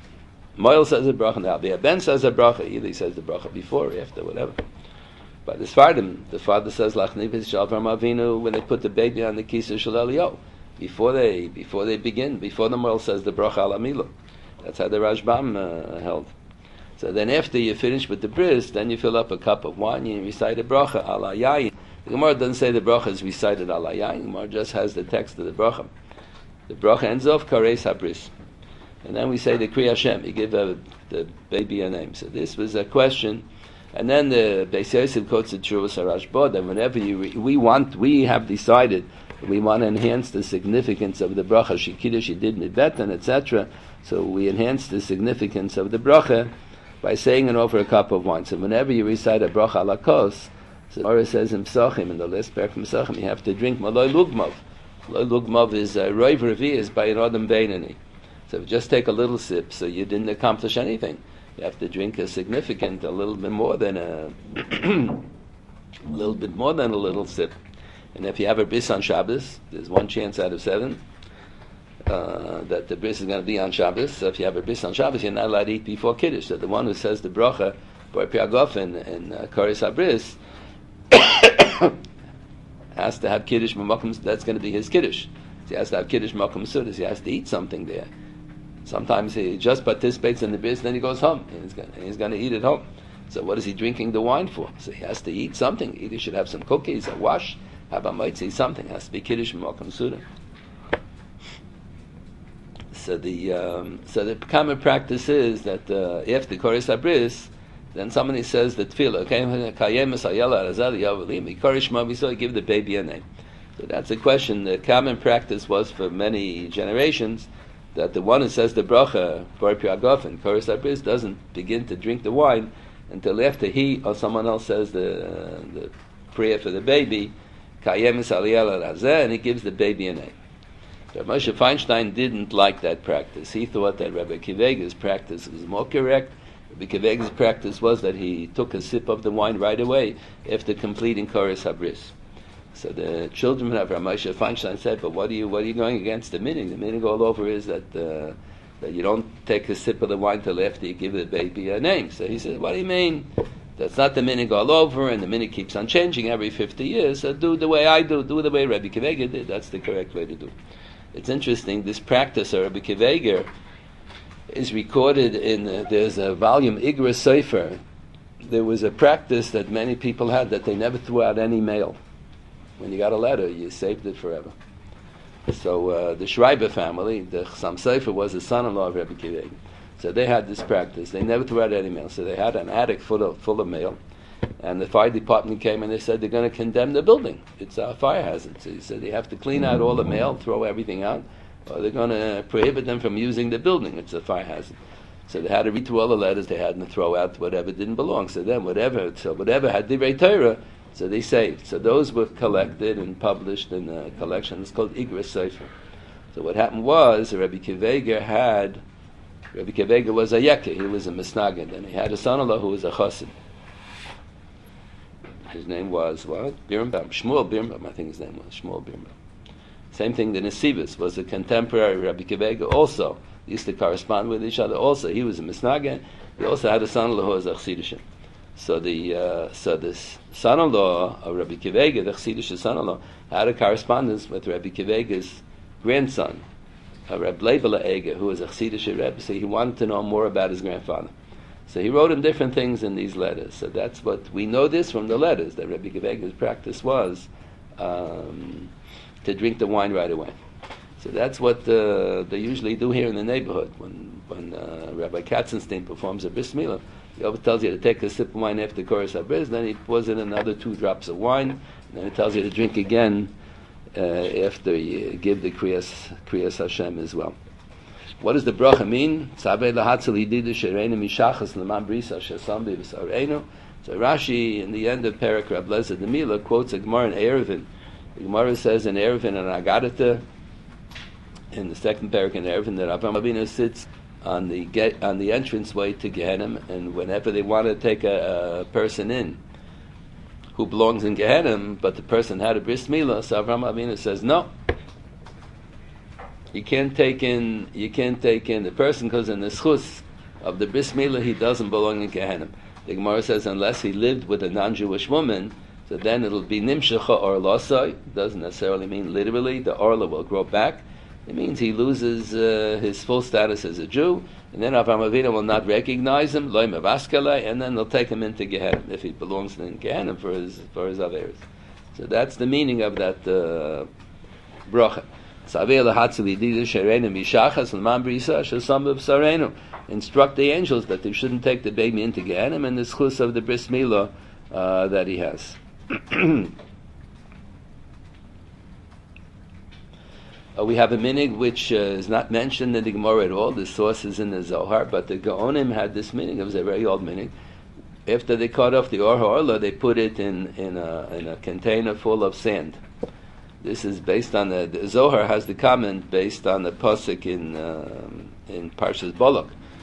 Moil says a bracha now. The Ben says a bracha. Either he says the bracha before or after, whatever. But the Sfardim, the father says lachnivus shel Avraham Avinu when they put the baby on the kisah shel Eliyahu. Before they before they begin, before the Moil says the bracha al amila. That's how the Rashbam uh, held. So then after you finish with the bris, then you fill up a cup of wine and you recite a bracha al yayin. The Gemara doesn't say the bracha is recited al yayin. The Gemara just has the text of the bracha. The bracha ends off kares habris. And then we say the Kriya Hashem, you give uh, the baby a name. So this was a question. And then the Beis Yosef quotes the Tshuvos HaRashba, that whenever you re- we want, we have decided we want to enhance the significance of the bracha, Shekiddush, she did Midbetan, et cetera. So we enhance the significance of the bracha by saying it over a cup of wine. So whenever you recite a bracha ala kos, so Torah says in Psachim, in the last parak from Psachim, you have to drink Maloi Lugmav. Maloi Lugmav is uh, Roiv Revi, is by an Adam Beinani. So just take a little sip, so you didn't accomplish anything. you have to drink a significant, a little bit more than a, a little bit more than a little sip. And if you have a bris on Shabbos, there's one chance out of seven uh, that the bris is going to be on Shabbos. So if you have a bris on Shabbos, you're not allowed to eat before Kiddush. So the one who says the bracha, Bar Piagofen, and uh, Koris HaBris, has to have Kiddush Makom. That's going to be his Kiddush. He has to have Kiddush Makom Sudas. He has to eat something there. Sometimes he just participates in the bris, then he goes home. And he's going, he's going to eat at home. So what is he drinking the wine for? So he has to eat something. Either he should have some cookies, a wash, have a mitzi, something. It has to be Kiddush Makom Suda. So the um, so the common practice is that uh, after Koris HaBris, then somebody says the tefillah, okay, so give the baby a name. So that's a question. The common practice was for many generations that the one who says the bracha, Bar Piagof and Koris HaBris, doesn't begin to drink the wine until after he or someone else says the uh, the prayer for the baby, and he gives the baby a name. Rav Moshe Feinstein didn't like that practice. He thought that Rabbi Akiva's practice was more correct. Rabbi Akiva's practice was that he took a sip of the wine right away after completing Koris HaBris. So the children of Rav Moshe Feinstein said, "But what are you what are you going against the minhag? The minhag all over is that uh, that you don't take a sip of the wine till after you give the baby a name." So he said, "What do you mean? That's not the minhag all over, and the minhag keeps on changing every fifty years. So do the way I do, do the way Rabbi Akiva did. That's the correct way to do." It's interesting. This practice of Rabbi Akiva is recorded in uh, there's a volume Igra Sefer. There was a practice that many people had that they never threw out any mail. When you got a letter, you saved it forever. So uh, the Schreiber family, the Chassam Sefer, was the son-in-law of Rabbi Akiva. So they had this practice. They never threw out any mail. So they had an attic full of, full of mail. And the fire department came and they said they're going to condemn the building. It's a fire hazard. So he said they have to clean out all the mail, throw everything out, or they're going to prohibit them from using the building. It's a fire hazard. So they had to read through all the letters. They had to throw out whatever didn't belong. So then whatever, so whatever had Divrei Torah, so they saved. So those were collected and published in a collection. It's called Igra Sefer. So what happened was Rabbi Akiva had, Rabbi Akiva was a Yekeh. He was a Misnagid. And he had a son-in-law who was a Chassid. His name was, what? Birnbaum. Shmuel Birnbaum, I think his name was. Shmuel Birnbaum. Same thing, the Nesivus was a contemporary Rabbi Akiva also. They used to correspond with each other also. He was a Misnagid. He also had a son-in-law who was a Chassidishim. So the uh, so this son-in-law of Rabbi Akiva, the Chassidish son-in-law, had a correspondence with Rabbi Akiva's grandson, uh, Rabbi Leibele Eger, who was a Chassidish Rebbe. So he wanted to know more about his grandfather. So he wrote him different things in these letters. So that's what we know this from the letters, that Rabbi Akiva's practice was um, to drink the wine right away. So that's what uh, they usually do here in the neighborhood. When when uh, Rabbi Katzenstein performs a bris milah, he always tells you to take a sip of wine after Koris HaBris, then he pours in another two drops of wine, and then he tells you to drink again uh, after you give the Kriyas, Kriyas Hashem as well. What does the bracha mean? So Rashi, in the end of Perek Rab Lezer Demila, quotes a Gemara in Eruvin. The Gemara says in Eruvin and Agadata, in the second Perek in Eruvin, that Avraham Avinu sits on the get, on the entranceway to Gehenna, and whenever they want to take a, a person in who belongs in Gehenna, but the person had a bris milah, so Avraham Avinu says no. You can't take in you can't take in the person because in the schus of the bris milah he doesn't belong in Gehenna. The Gemara says unless he lived with a non-Jewish woman, so then it'll be nimshecha or losai. Doesn't necessarily mean literally the orla will grow back. It means he loses uh, his full status as a Jew, and then Avraham Avinu will not recognize him, loy mevaskele, and then they'll take him into Gehenna if he belongs in Gehenna for his for his averes. So that's the meaning of that uh, bracha. Instruct the angels that they shouldn't take the baby into Gehenna, and the schus of the bris milah uh, that he has. Uh, we have a minhag which uh, is not mentioned in the Gemara at all. The source is in the Zohar, but the Gaonim had this minhag. It was a very old minhag. After they cut off the Or HaOrla, they put it in, in, a, in a container full of sand. This is based on the, the Zohar has the comment based on the pasuk in um, in Parshas Balak,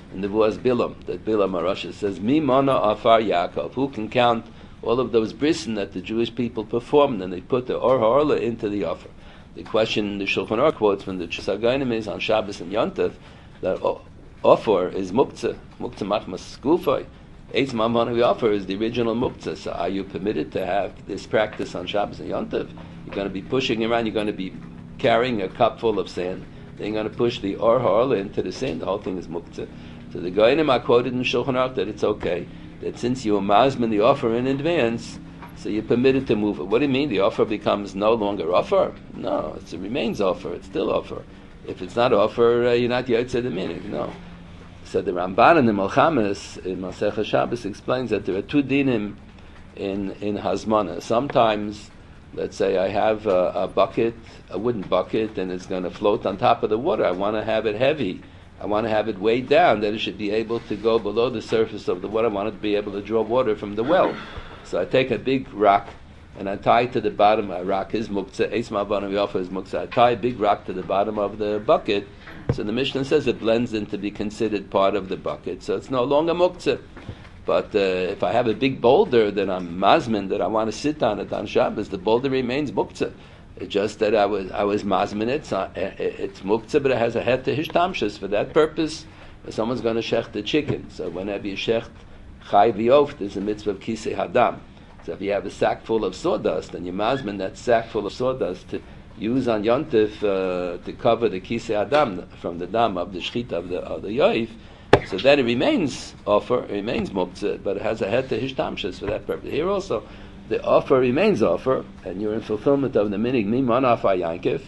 in the Vuaz Bilam, that Bilam Arasha says, Mi Mana Afar Yaakov, who can count all of those brisin that the Jewish people performed, and they put the Or Ha'orla into the offer. The question the Shulchan Aruch quotes from the Tshusagainim is on Shabbos and Yontif, that offer is muktzah, muktzah machmas gufay. Eitz mamon we offer is the original muktzah. So are you permitted to have this practice on Shabbos and Yontif? You're going to be pushing around, you're going to be carrying a cup full of sand, then you're going to push the Or Ha'orla into the sand, the whole thing is muktzah. So the Goyim are quoted in Shulchan Aruch that it's okay, that since you mazmin the offer in advance, so you're permitted to move it. What do you mean? The offer becomes no longer offer? No, it's, it remains offer. It's still offer. If it's not offer, uh, you're not Yotzei the Minig. No. So the Ramban in the Melchames in Masechah Shabbos explains that there are two dinim in in Hazmana. Sometimes, let's say I have a, a bucket, a wooden bucket, and it's going to float on top of the water. I want to have it heavy. I want to have it weighed down, that it should be able to go below the surface of the water. I want it to be able to draw water from the well. So I take a big rock and I tie it to the bottom. My rock is muktzah. Eis ma'avana v'yofa is muktzah. I tie a big rock to the bottom of the bucket. So the Mishnah says it blends in to be considered part of the bucket. So it's no longer muktzah. But uh, if I have a big boulder that I'm mazmin, that I want to sit on it on Shabbos, the boulder remains muktzah. It's just that I was I was mazmin it. So it's muktzah, but it has a head to hishtamshus. For that purpose, someone's going to shecht the chicken. So whenever you shecht Chai v'yof, there's a mitzvah of kisei hadam. So if you have a sack full of sawdust, and you mazmin that sack full of sawdust to use on yontif uh, to cover the kisei hadam from the dam of the shchita of the of the yoif, so then it remains offer, it remains muktzah, but it has a head to hishtamshus for that purpose. Here also, the offer remains offer, and you're in fulfillment of the minig miman afar yankif.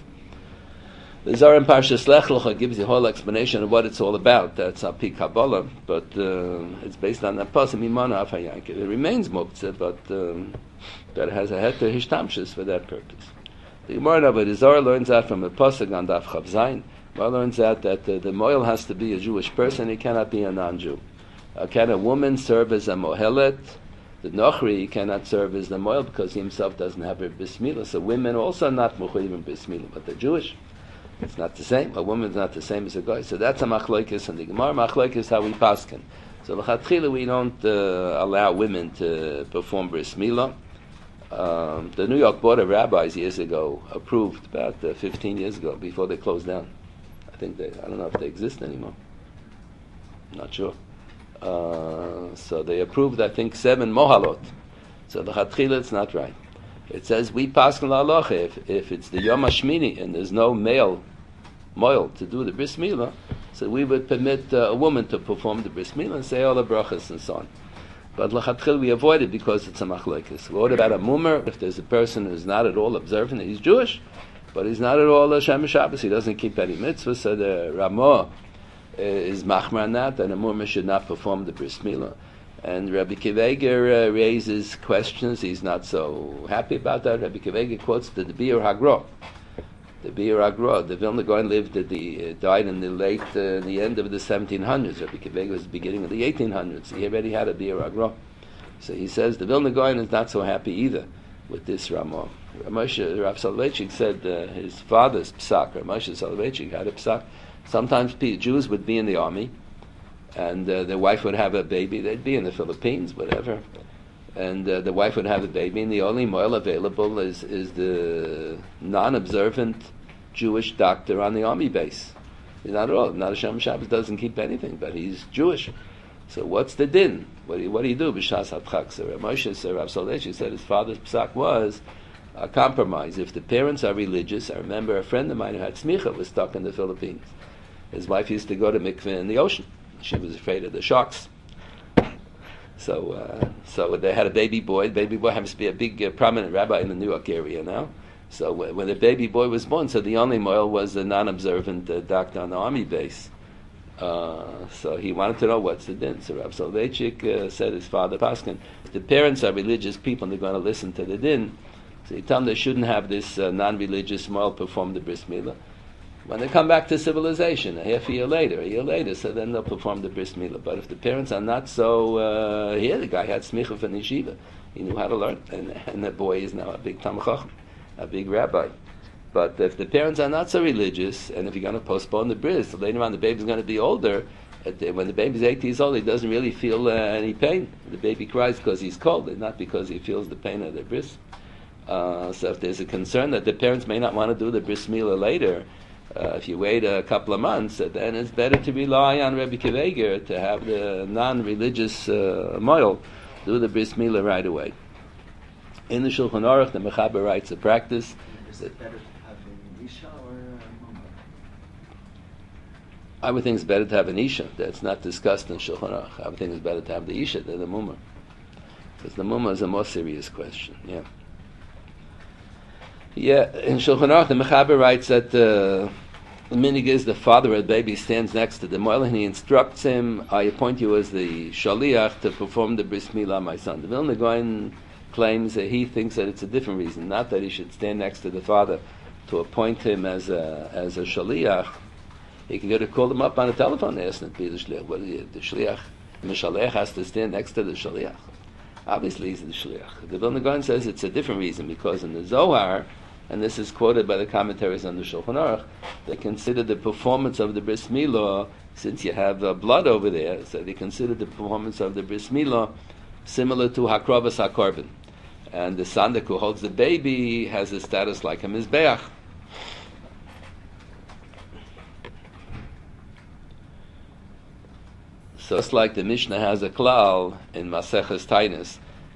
The Zohar in Parshas Lech Lecha gives you a whole explanation of what it's all about. That's Api Kabbalah, but uh, it's based on that pasuk Mimana Afar Yankiv. It remains muktzah, but um, but it has a head to hishtamshus for that purpose. The Gemara of the Zohar learns that from a pasuk on Daf Chav Zayin. Gemara learns that that uh, the moel has to be a Jewish person; he cannot be a non-Jew. Uh, can a woman serve as a mohelet? The Nochri cannot serve as the moel because he himself doesn't have a bris milah. So women also are not mechuyev bris milah, but they're Jewish. It's not the same. A woman is not the same as a guy. So that's a machlokes, and the Gemara machlokes is how we paskin. So l'chatchila we don't uh, allow women to perform bris milah. Um, the New York Board of Rabbis years ago approved, about uh, fifteen years ago, before they closed down. I think they, I don't know if they exist anymore. I'm not sure. Uh, so they approved, I think, seven mohalot. So l'chatchila it's not right. It says we paskin la'alocha if if it's the Yom HaShmini and there's no male moil to do the bris milah, so we would permit uh, a woman to perform the bris milah and say all the brachas and so on. But l'chatchil we avoid it because it's a machlokes. What about a mumer? If there's a person who's not at all observant, he's Jewish, but he's not at all a Shem Shabbos, he doesn't keep any mitzvahs, so the Ramah uh, is machmar on that, and a mumer should not perform the bris milah. And Rabbi Kiveger uh, raises questions. He's not so happy about that. Rabbi Kiveger quotes the Biur Hagra. The Biur Hagra. The Vilna Gaon lived at the uh, died in the late, uh, the end of the seventeen hundreds. Rabbi Kiveger was the beginning of the eighteen hundreds. He already had a Biur Hagra. So he says the Vilna Gaon is not so happy either with this Ramah. Ramosha, Rav Soloveitchik said uh, his father's psak, Ramosha Soloveitchik had a psak. Sometimes Jews would be in the army, and uh, their wife would have a baby. They'd be in the Philippines, whatever, and uh, the wife would have a baby, and the only moil available is is the non-observant Jewish doctor on the army base. He's not at all. Not a Shem Shabbos, doesn't keep anything, but he's Jewish. So what's the din? What do you, what do you do? B'shas ha'pchak. So Rav Moshe, so Rav Soloveitchik said his father's psak was a compromise. If the parents are religious, I remember a friend of mine who had smicha was stuck in the Philippines. His wife used to go to mikveh in the ocean. She was afraid of the sharks. So uh, so they had a baby boy. The baby boy happens to be a big, uh, prominent rabbi in the New York area now. So w- when the baby boy was born, so the only moil was a non-observant uh, doctor on the army base. Uh, so he wanted to know what's the din. So Rav Soloveitchik uh, said his father Paskin, if the parents are religious people and they're going to listen to the din, so he told them they shouldn't have this uh, non-religious moil perform the bris milah. When they come back to civilization, a half a year later, a year later, so then they'll perform the bris milah. But if the parents are not so, uh, here the guy had smicha for yeshiva, he knew how to learn, and, and the boy is now a big Talmid Chacham, a big rabbi. But if the parents are not so religious, and if you're going to postpone the bris, so later on the baby's going to be older, At the, when the baby's eight years old, he doesn't really feel uh, any pain. The baby cries because he's cold, not because he feels the pain of the bris. Uh, so if there's a concern that the parents may not want to do the bris milah later, uh, if you wait a couple of months, then it's better to rely on Rebbe Kiveger to have the non-religious uh, moil do the bris milah right away. In the Shulchan Aruch, the Mechaber writes a practice. Is it better to have an Isha or a Mumma? I would think it's better to have an Isha. That's not discussed in Shulchan Aruch. I would think it's better to have the Isha than the Mumma. Because the Mumma is a more serious question. Yeah. Yeah, in Shulchan Aruch, the Mechaber writes that uh, the minig is the father of the baby stands next to the moil and he instructs him, I appoint you as the shaliach to perform the bris milah, my son. The Vilna Gaon claims that he thinks that it's a different reason, not that he should stand next to the father to appoint him as a as a shaliach. He can go to call him up on the telephone and ask him to be the shaliach. What is the shaliach? The shaliach has to stand next to the shaliach. Obviously, he's the shaliach. The Vilna Gaon says it's a different reason because in the Zohar, and this is quoted by the commentaries on the Shulchan Aruch, they consider the performance of the bris milah, since you have uh, blood over there, so they consider the performance of the bris milah similar to hakrovas hakorban. And the sandak who holds the baby has a status like a mizbeach. So just like the Mishnah has a klal in Maseches Tainus,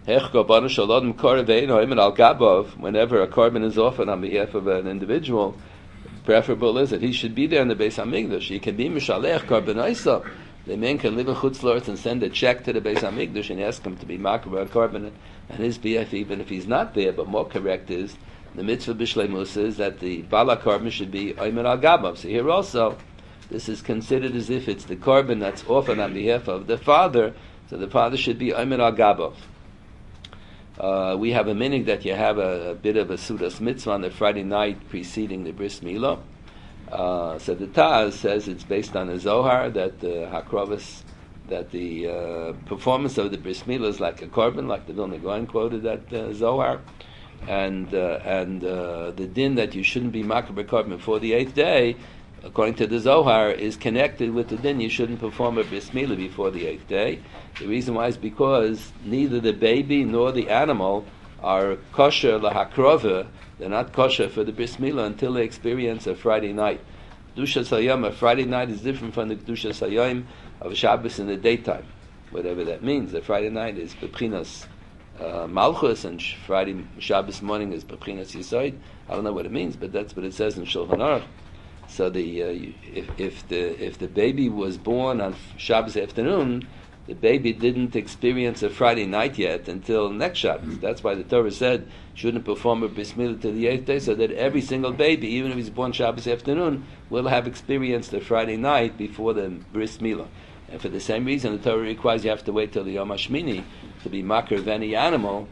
whenever a korban is offered on behalf of an individual, preferable is that he should be there in the Beis Hamikdash. He can be mishalech korban. The man can live in Chutz La'aretz and send a check to the Beis Hamikdash and ask him to be makar a korban and his B F, even if he's not there. But more correct is the mitzvah b'shleimus is that the bala korban should be oimer al gabav. So here also, this is considered as if it's the korban that's offered on behalf of the father. So the father should be oimer al gabav. Uh, we have a minig that you have a, a bit of a sudas mitzvah on the Friday night preceding the bris milah. Uh, so the Taz says it's based on a Zohar that the Hakrovas, that the uh, performance of the bris milah is like a korban, like the Vilna Gaon quoted that uh, Zohar, and uh, and uh, the din that you shouldn't be makar b'korban before the eighth day, according to the Zohar, is connected with the din you shouldn't perform a bris milah before the eighth day. The reason why is because neither the baby nor the animal are kosher lahakrova. They're not kosher for the bris milah until they experience a Friday night. Kedusha Sayom, a Friday night is different from the Kedusha Sayom of Shabbos in the daytime, whatever that means. The Friday night is Bechinas uh, Malchus, and Friday Shabbos morning is Bechinas Yisoid. I don't know what it means, but that's what it says in Shulchan Aruch. So the uh, if if the if the baby was born on Shabbos afternoon, the baby didn't experience a Friday night yet until next Shabbos. That's why the Torah said shouldn't perform a bris milah to the eighth day, so that every single baby, even if he's born Shabbos afternoon, will have experienced a Friday night before the bris milah. And for the same reason, the Torah requires you have to wait till the Yom HaShmini to be makar of any animal.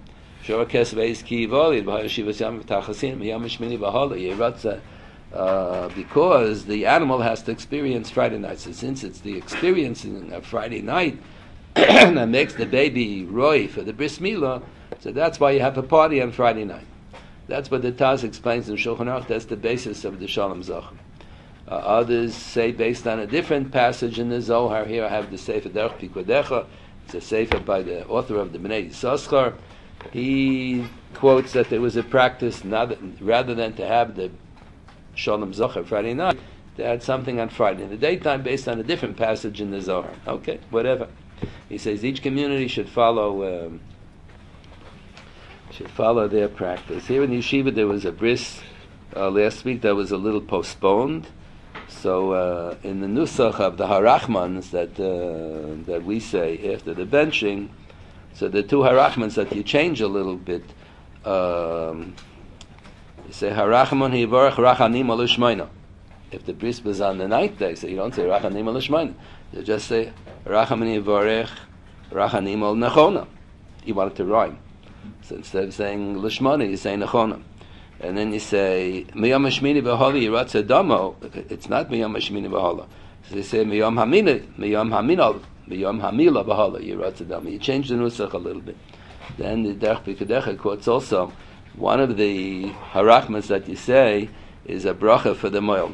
Uh, because the animal has to experience Friday night. So since it's the experiencing of Friday night that makes the baby roy for the bris milah, so that's why you have a party on Friday night. That's what the Taz explains in Shulchan Aruch. That's the basis of the Shalom Zochem. Uh, others say based on a different passage in the Zohar. Here I have the Sefer Derech Pikodecha. It's a sefer by the author of the Bnei Yissaschar. He quotes that there was a practice not that, rather than to have the Shalom Zocher Friday night, to add something on Friday in the daytime based on a different passage in the Zohar. Okay, whatever. He says each community should follow um, should follow their practice. Here in Yeshiva there was a bris uh, last week that was a little postponed. So uh, in the nusach of the harachmans that uh, that we say after the benching, so the two harachmans that you change a little bit. Um, You say harachman hivarach rachanim alishmayna. If the bris was on the ninth day, so you don't say rachanim alishmayna. You just say rachaman hivarach rachanim al nachona. You want it to rhyme. So instead of saying lishmayna, you say nachona. And then you say miyam hashmini v'holi yiratz adamo. It's not miyam hashmini v'hola. So you say miyam hamina, miyam haminal, miyam hamila v'hola yiratz adamo. You change the nusach a little bit. Then the Derech Pikodecha quotes also. One of the harachmas that you say is a bracha for the moil.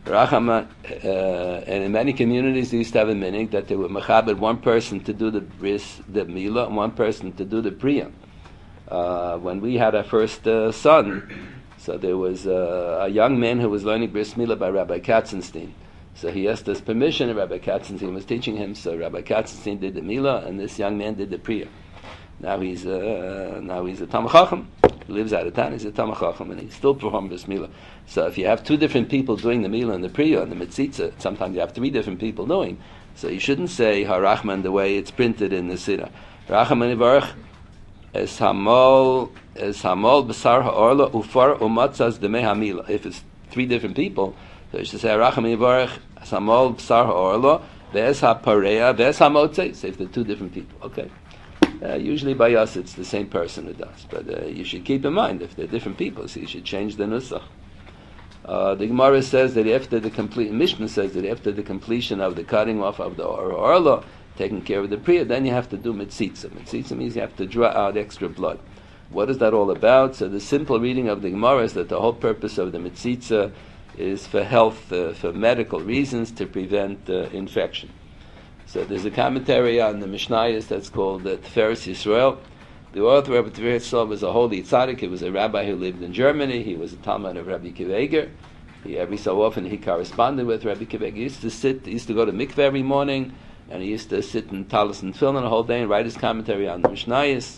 Rachama, uh, and in many communities they used to have a meaning that they would mechabed one person to do the bris, the milah, and one person to do the priya. Uh, when we had our first uh, son, so there was uh, a young man who was learning bris milah by Rabbi Katzenstein. So he asked us permission, and Rabbi Katzenstein was teaching him. So Rabbi Katzenstein did the milah, and this young man did the priya. Now he's uh, now he's a Talmid Chacham. He lives out of town. He's a Talmid Chacham, and he still performs bris milah. So if you have two different people doing the milah and the priya and the mitzitza, sometimes you have three different people doing. So you shouldn't say harachman the way it's printed in the siddur. Rachman Yivarach es hamol es hamol b'sar ha'orla ufar umatzas demei hamila. If it's three different people, so you should say Rachman Yivarach es hamol b'sar ha'orla ve'es ha'pareya ve'es ha'motzei. So if they're two different people, okay. Uh, usually by us it's the same person who does, but uh, you should keep in mind if they're different people, so you should change the nusach. Uh, the Gemara says that after the complete Mishnah says that after the completion of the cutting off of the or- orla, taking care of the priya, then you have to do mitzitza. Mitzitza means you have to draw out extra blood. What is that all about? So the simple reading of the Gemara is that the whole purpose of the mitzitza is for health, uh, for medical reasons, to prevent uh, infection. So there's a commentary on the Mishnayos that's called uh, Tiferes Yisrael. The author of Tiferes Yisrael was a holy tzaddik. He was a rabbi who lived in Germany. He was a talmid of Rabbi Akiva Eiger. He, every so often he corresponded with Rabbi Akiva Eiger. He used to sit, he used to go to mikveh every morning, and he used to sit in talis and tefillin the whole day and write his commentary on the Mishnayos.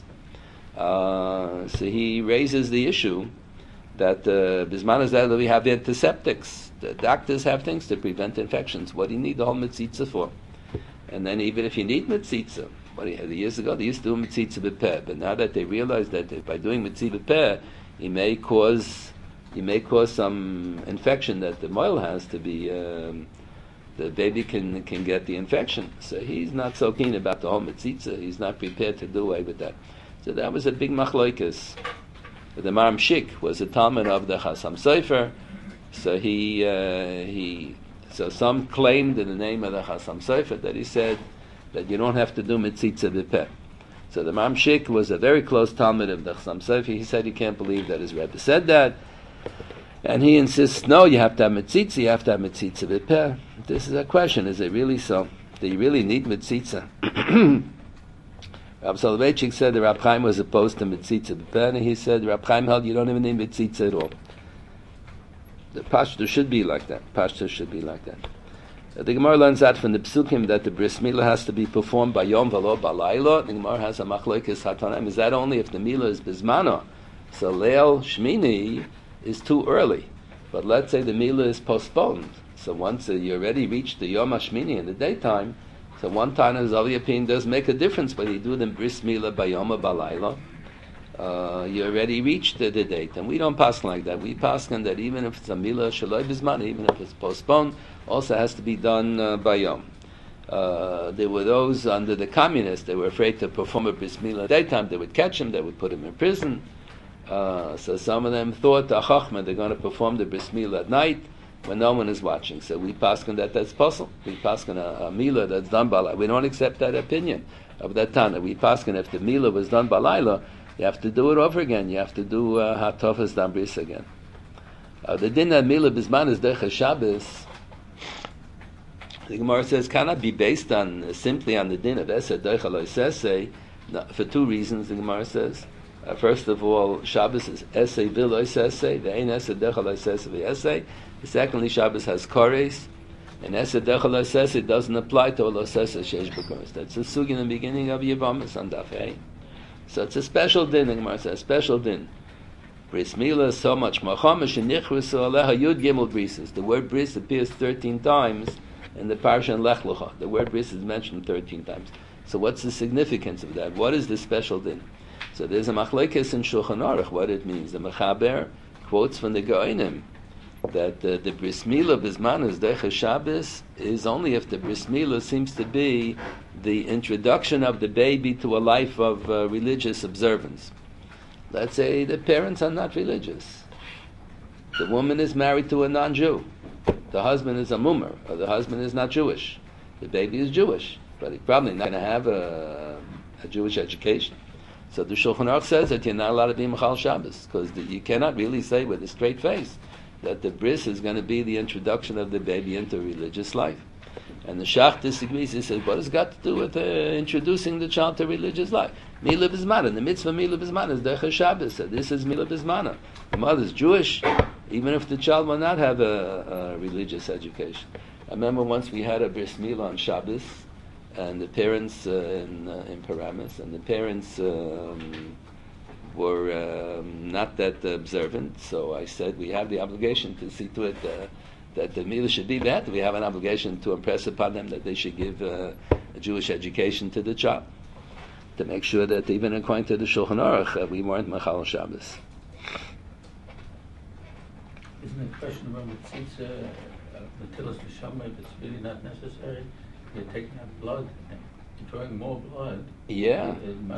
Uh, so he raises the issue that bisman uh, we have antiseptics. The doctors have things to prevent infections. What do you need the whole mitzitza for? And then even if you need mitzitza, what years ago they used to do mitzitza b'peh, but now that they realize that by doing mitzitza b'peh, you may cause you may cause some infection that the moil has to be. Um, the baby can can get the infection, so he's not so keen about the whole mitzitza. He's not prepared to do away with that. So that was a big machloikas. The Maram Shik was a talmid of the Chasam Sofer, so he uh, he. So some claimed in the name of the Chasam Sofer that he said that you don't have to do mitzitza b'peh. So the Maram Shik was a very close talmid of the Chasam Sofer. He said he can't believe that his Rebbe said that, and he insists, no, you have to have mitzitza, you have to have mitzitza b'peh. This is a question: is it really so? Do you really need mitzitza? Rab Soloveitchik said the Rab Chaim was opposed to mitzitza b'peh, and he said Rab Chaim held you don't even need mitzitza at all. The pashto should be like that. Pashto should be like that. Uh, the Gemara learns out from the Psukim that the bris milah has to be performed by Yom V'lo Balayla. The Gemara has a machlokes hatanim. Is that only if the milah is bismana? So Leil Shmini is too early. But let's say the milah is postponed. So once uh, you already reached the Yom HaShmini in the daytime, so one time as Aviyapin does make a difference whether you do the bris milah by Yom Balayla. Uh, you already reached the, the date, and we don't pass like that. We pass on that even if it's a milah shaloi bisman, even if it's postponed, also has to be done uh, by yom. Uh, there were those under the communists; they were afraid to perform a bris milah at daytime. They would catch him, they would put him in prison. Uh, so some of them thought the chachma they're going to perform the bris milah at night when no one is watching. So we pass on that that's possible. We pass on a, a milah that's done by laila. We don't accept that opinion of that Tana. We pass on if the milah was done by laila, you have to do it over again. You have to do hatofas uh, dambris again. Uh, the din of milah bisman is derech Shabbos. The Gemara says cannot be based on uh, simply on the din of esed derech aloisesei for two reasons. The Gemara says, uh, first of all, Shabbos is esei v'loisesei. The ein esed derech aloisesei v'esei. Secondly, Shabbos has kores, and esed derech aloisesei doesn't apply to aloisesei sheish b'kores. That's the sugi in the beginning of Yevamos on Daf Hey. So it's a special din, the Gemara says, a special din. Bris milah so much machamish and nichrusu aleha yud gimel brises. The word bris appears thirteen times in the parsha in Lech Lecha. The word bris is mentioned thirteen times. So what's the significance of that? What is the special din? So there's a machlekes in Shulchan Aruch what it means. The Mechaber quotes from the Goinim that uh, the bris milah bismanas derech Shabbos is only if the bris milah seems to be the introduction of the baby to a life of uh, religious observance. Let's say the parents are not religious. The woman is married to a non-Jew. The husband is a mummer, or the husband is not Jewish. The baby is Jewish, but he's probably not going to have a, a Jewish education. So the Shulchan Aruch says that you're not allowed to be Mechal Shabbos, because you cannot really say with a straight face that the bris is going to be the introduction of the baby into religious life. And the Shach disagrees. He says, what has got to do with uh, introducing the child to religious life? Mila Bismana. The mitzvah Mila Bismana is Derech Shabbos. So this is Mila Bismana. The mother is Jewish, even if the child will not have a, a religious education. I remember once we had a bris milah on Shabbos, and the parents uh, in, uh, in Paramus, and the parents um, were um, not that observant, so I said we have the obligation to see to it uh, that the milah should be that. We have an obligation to impress upon them that they should give uh, a Jewish education to the child, to make sure that even according to the Shulchan Aruch, uh, we weren't Machal Shabbos. Isn't it a question about Mitzitza, the Tilas L'Shamay, if it's really not necessary? You're taking out blood, and you're drawing more blood. Yeah.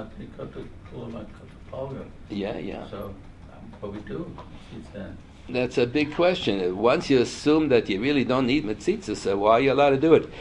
Yeah, yeah. So, um, what we do, it's that. That's a big question. Once you assume that you really don't need Mitzitza, so why are you allowed to do it?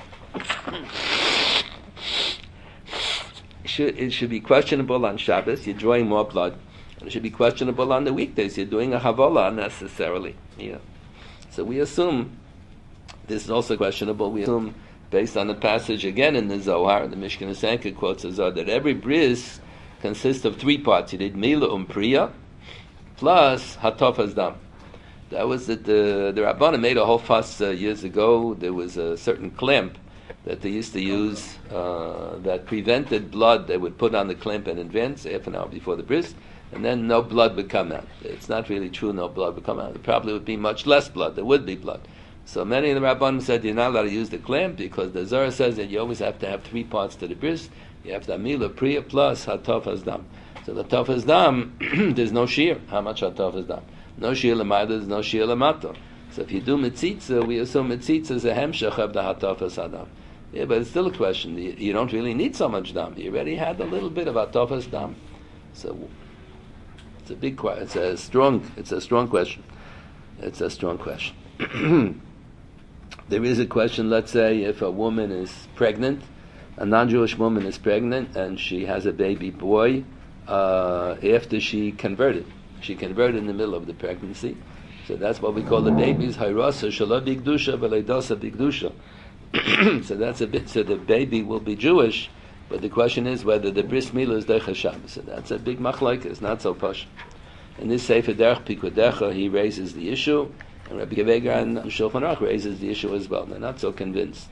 It should, it should be questionable on Shabbos, you're drawing more blood. It should be questionable on the weekdays, you're doing a Havola unnecessarily. Yeah. So we assume, this is also questionable, we assume, based on the passage again in the Zohar, the Mishkan Sanka quotes the Zohar, that every bris consists of three parts. You did Mila Umpriya, plus Hatofas Dam. That was that the, the Rabbanim made a whole fuss uh, years ago. There was a certain clamp that they used to use uh, that prevented blood. They would put on the clamp in advance, half an hour before the bris, and then no blood would come out. It's not really true no blood would come out. There probably would be much less blood. There would be blood. So many of the Rabbanim said you're not allowed to use the clamp because the Zohar says that you always have to have three parts to the bris. You have to Mila Priya plus Hatofas Dam. So the Hatofas Dam, there's no shear. How much Hatofas Dam? No shear Lamada, there's no shear Lamato. So if you do Mitzitza, we assume Mitzitza is a hemshach of the Hatofas Adam. Yeah, but it's still a question. You, you don't really need so much Dam. You already had a little bit of Hatofas Dam. So it's a big question. It's a strong, it's a strong question. It's a strong question. There is a question, let's say, if a woman is pregnant, a non-Jewish woman is pregnant, and she has a baby boy uh, after she converted. She converted in the middle of the pregnancy. So that's what we call the baby's hayrasa shala bigdusha v'leidasa bigdusha. So that's a bit, so the baby will be Jewish, but the question is whether the bris milah is derech Shabbos. So that's a big machlokes. It's not so posh. In this Sefer Derech Pikudecha, he raises the issue, and Rabbi Geveger and Shulchan Aruch raises the issue as well. They're not so convinced.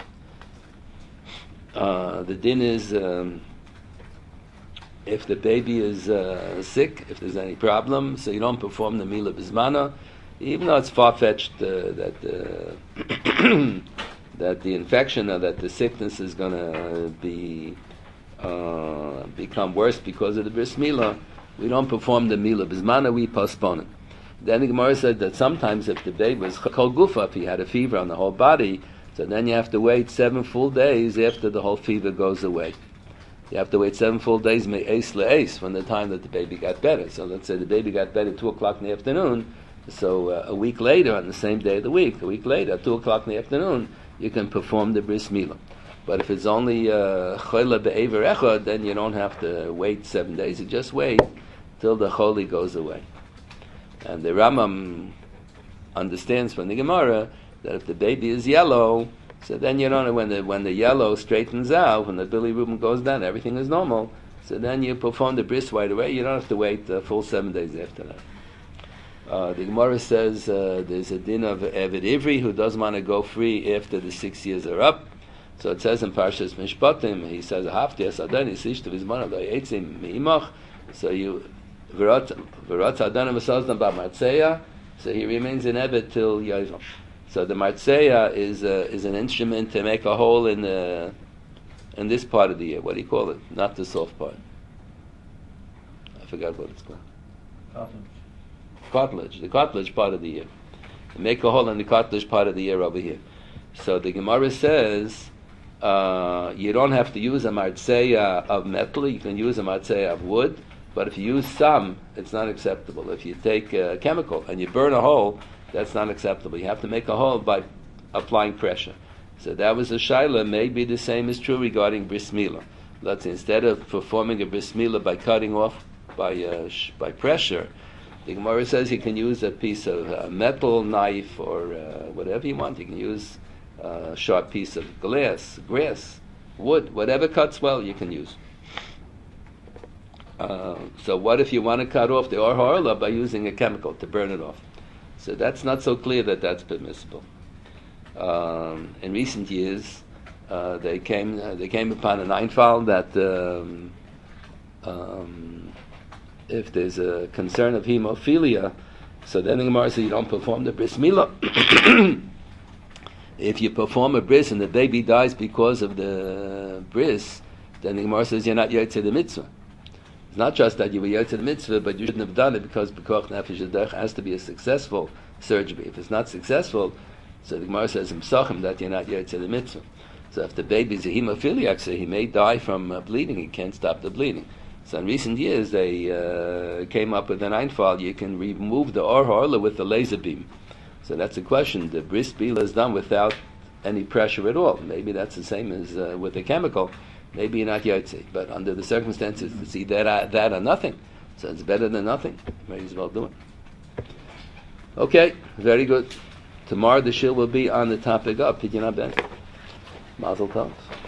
Uh, the din is um, if the baby is uh, sick, if there's any problem, so you don't perform the Mila Bismana, even though it's far-fetched uh, that uh, that the infection or that the sickness is going to be uh, become worse because of the Bris Milah, we don't perform the Mila Bismana, we postpone it. Then the Gemara said that sometimes if the baby was kol gufa, if he had a fever on the whole body, so then you have to wait seven full days after the whole fever goes away. You have to wait seven full days, me'es le'es, from the time that the baby got better. So let's say the baby got better at two o'clock in the afternoon, so uh, a week later, on the same day of the week, a week later, at two o'clock in the afternoon, you can perform the Bris Milah. But if it's only chola be'ever echad, then you don't have to wait seven days, you just wait till the choli goes away. And the Rambam understands from the Gemara that if the baby is yellow, so then you don't know when the when the yellow straightens out, when the bilirubin goes down, everything is normal. So then you perform the bris right away. You don't have to wait the full seven days after that. Uh, the Gemara says uh, there's a din of Eved Ivri who doesn't want to go free after the six years are up. So it says in Parshas Mishpatim, he says, "Hafti asadani sishtu vizmanav layetzim meimach." So you V'rot Adana V'sazdam B'Martzeya, so he remains in Eved till Yovel. So the Martzeya is uh, is an instrument to make a hole in the in this part of the year. What do you call it? Not the soft part. I forgot what it's called. Cartilage. Cartilage. The cartilage part of the year. You make a hole in the cartilage part of the year over here. So the Gemara says uh, you don't have to use a Martzeya of metal. You can use a Martzeya of wood. But if you use some, it's not acceptable. If you take a chemical and you burn a hole, that's not acceptable. You have to make a hole by applying pressure. So that was a shaila. Maybe the same is true regarding bris milah. Let's say instead of performing a bris milah by cutting off by uh, sh- by pressure, The Gemara says you can use a piece of uh, metal knife or uh, whatever you want. You can use a sharp piece of glass, grass, wood, whatever cuts well, you can use. Uh, so what if you want to cut off the or harla by using a chemical to burn it off? So that's not so clear that that's permissible. Um, in recent years, uh, they came uh, they came upon an einfall that um, um, if there's a concern of hemophilia, so then the Gemara says you don't perform the bris milah. If you perform a bris and the baby dies because of the bris, then the Gemara says you're not yotze the mitzvah. It's not just that you were yotze the mitzvah, but you shouldn't have done it because b'koach nefesh hadech has to be a successful surgery. If it's not successful, so the Gemara says in Psachim that you're not yotze the mitzvah. So if the baby is a hemophiliac, so he may die from uh, bleeding. He can't stop the bleeding. So in recent years, they uh, came up with an einfall. You can remove the or harla with the laser beam. So that's the question. The bris bila is done without any pressure at all. Maybe that's the same as uh, with a chemical. Maybe you're not yotze. But under the circumstances, it's either that, that or nothing. So it's better than nothing. May as well do it. Okay, very good. Tomorrow the shir will be on the topic of Pidyon HaBen. Mazel tov.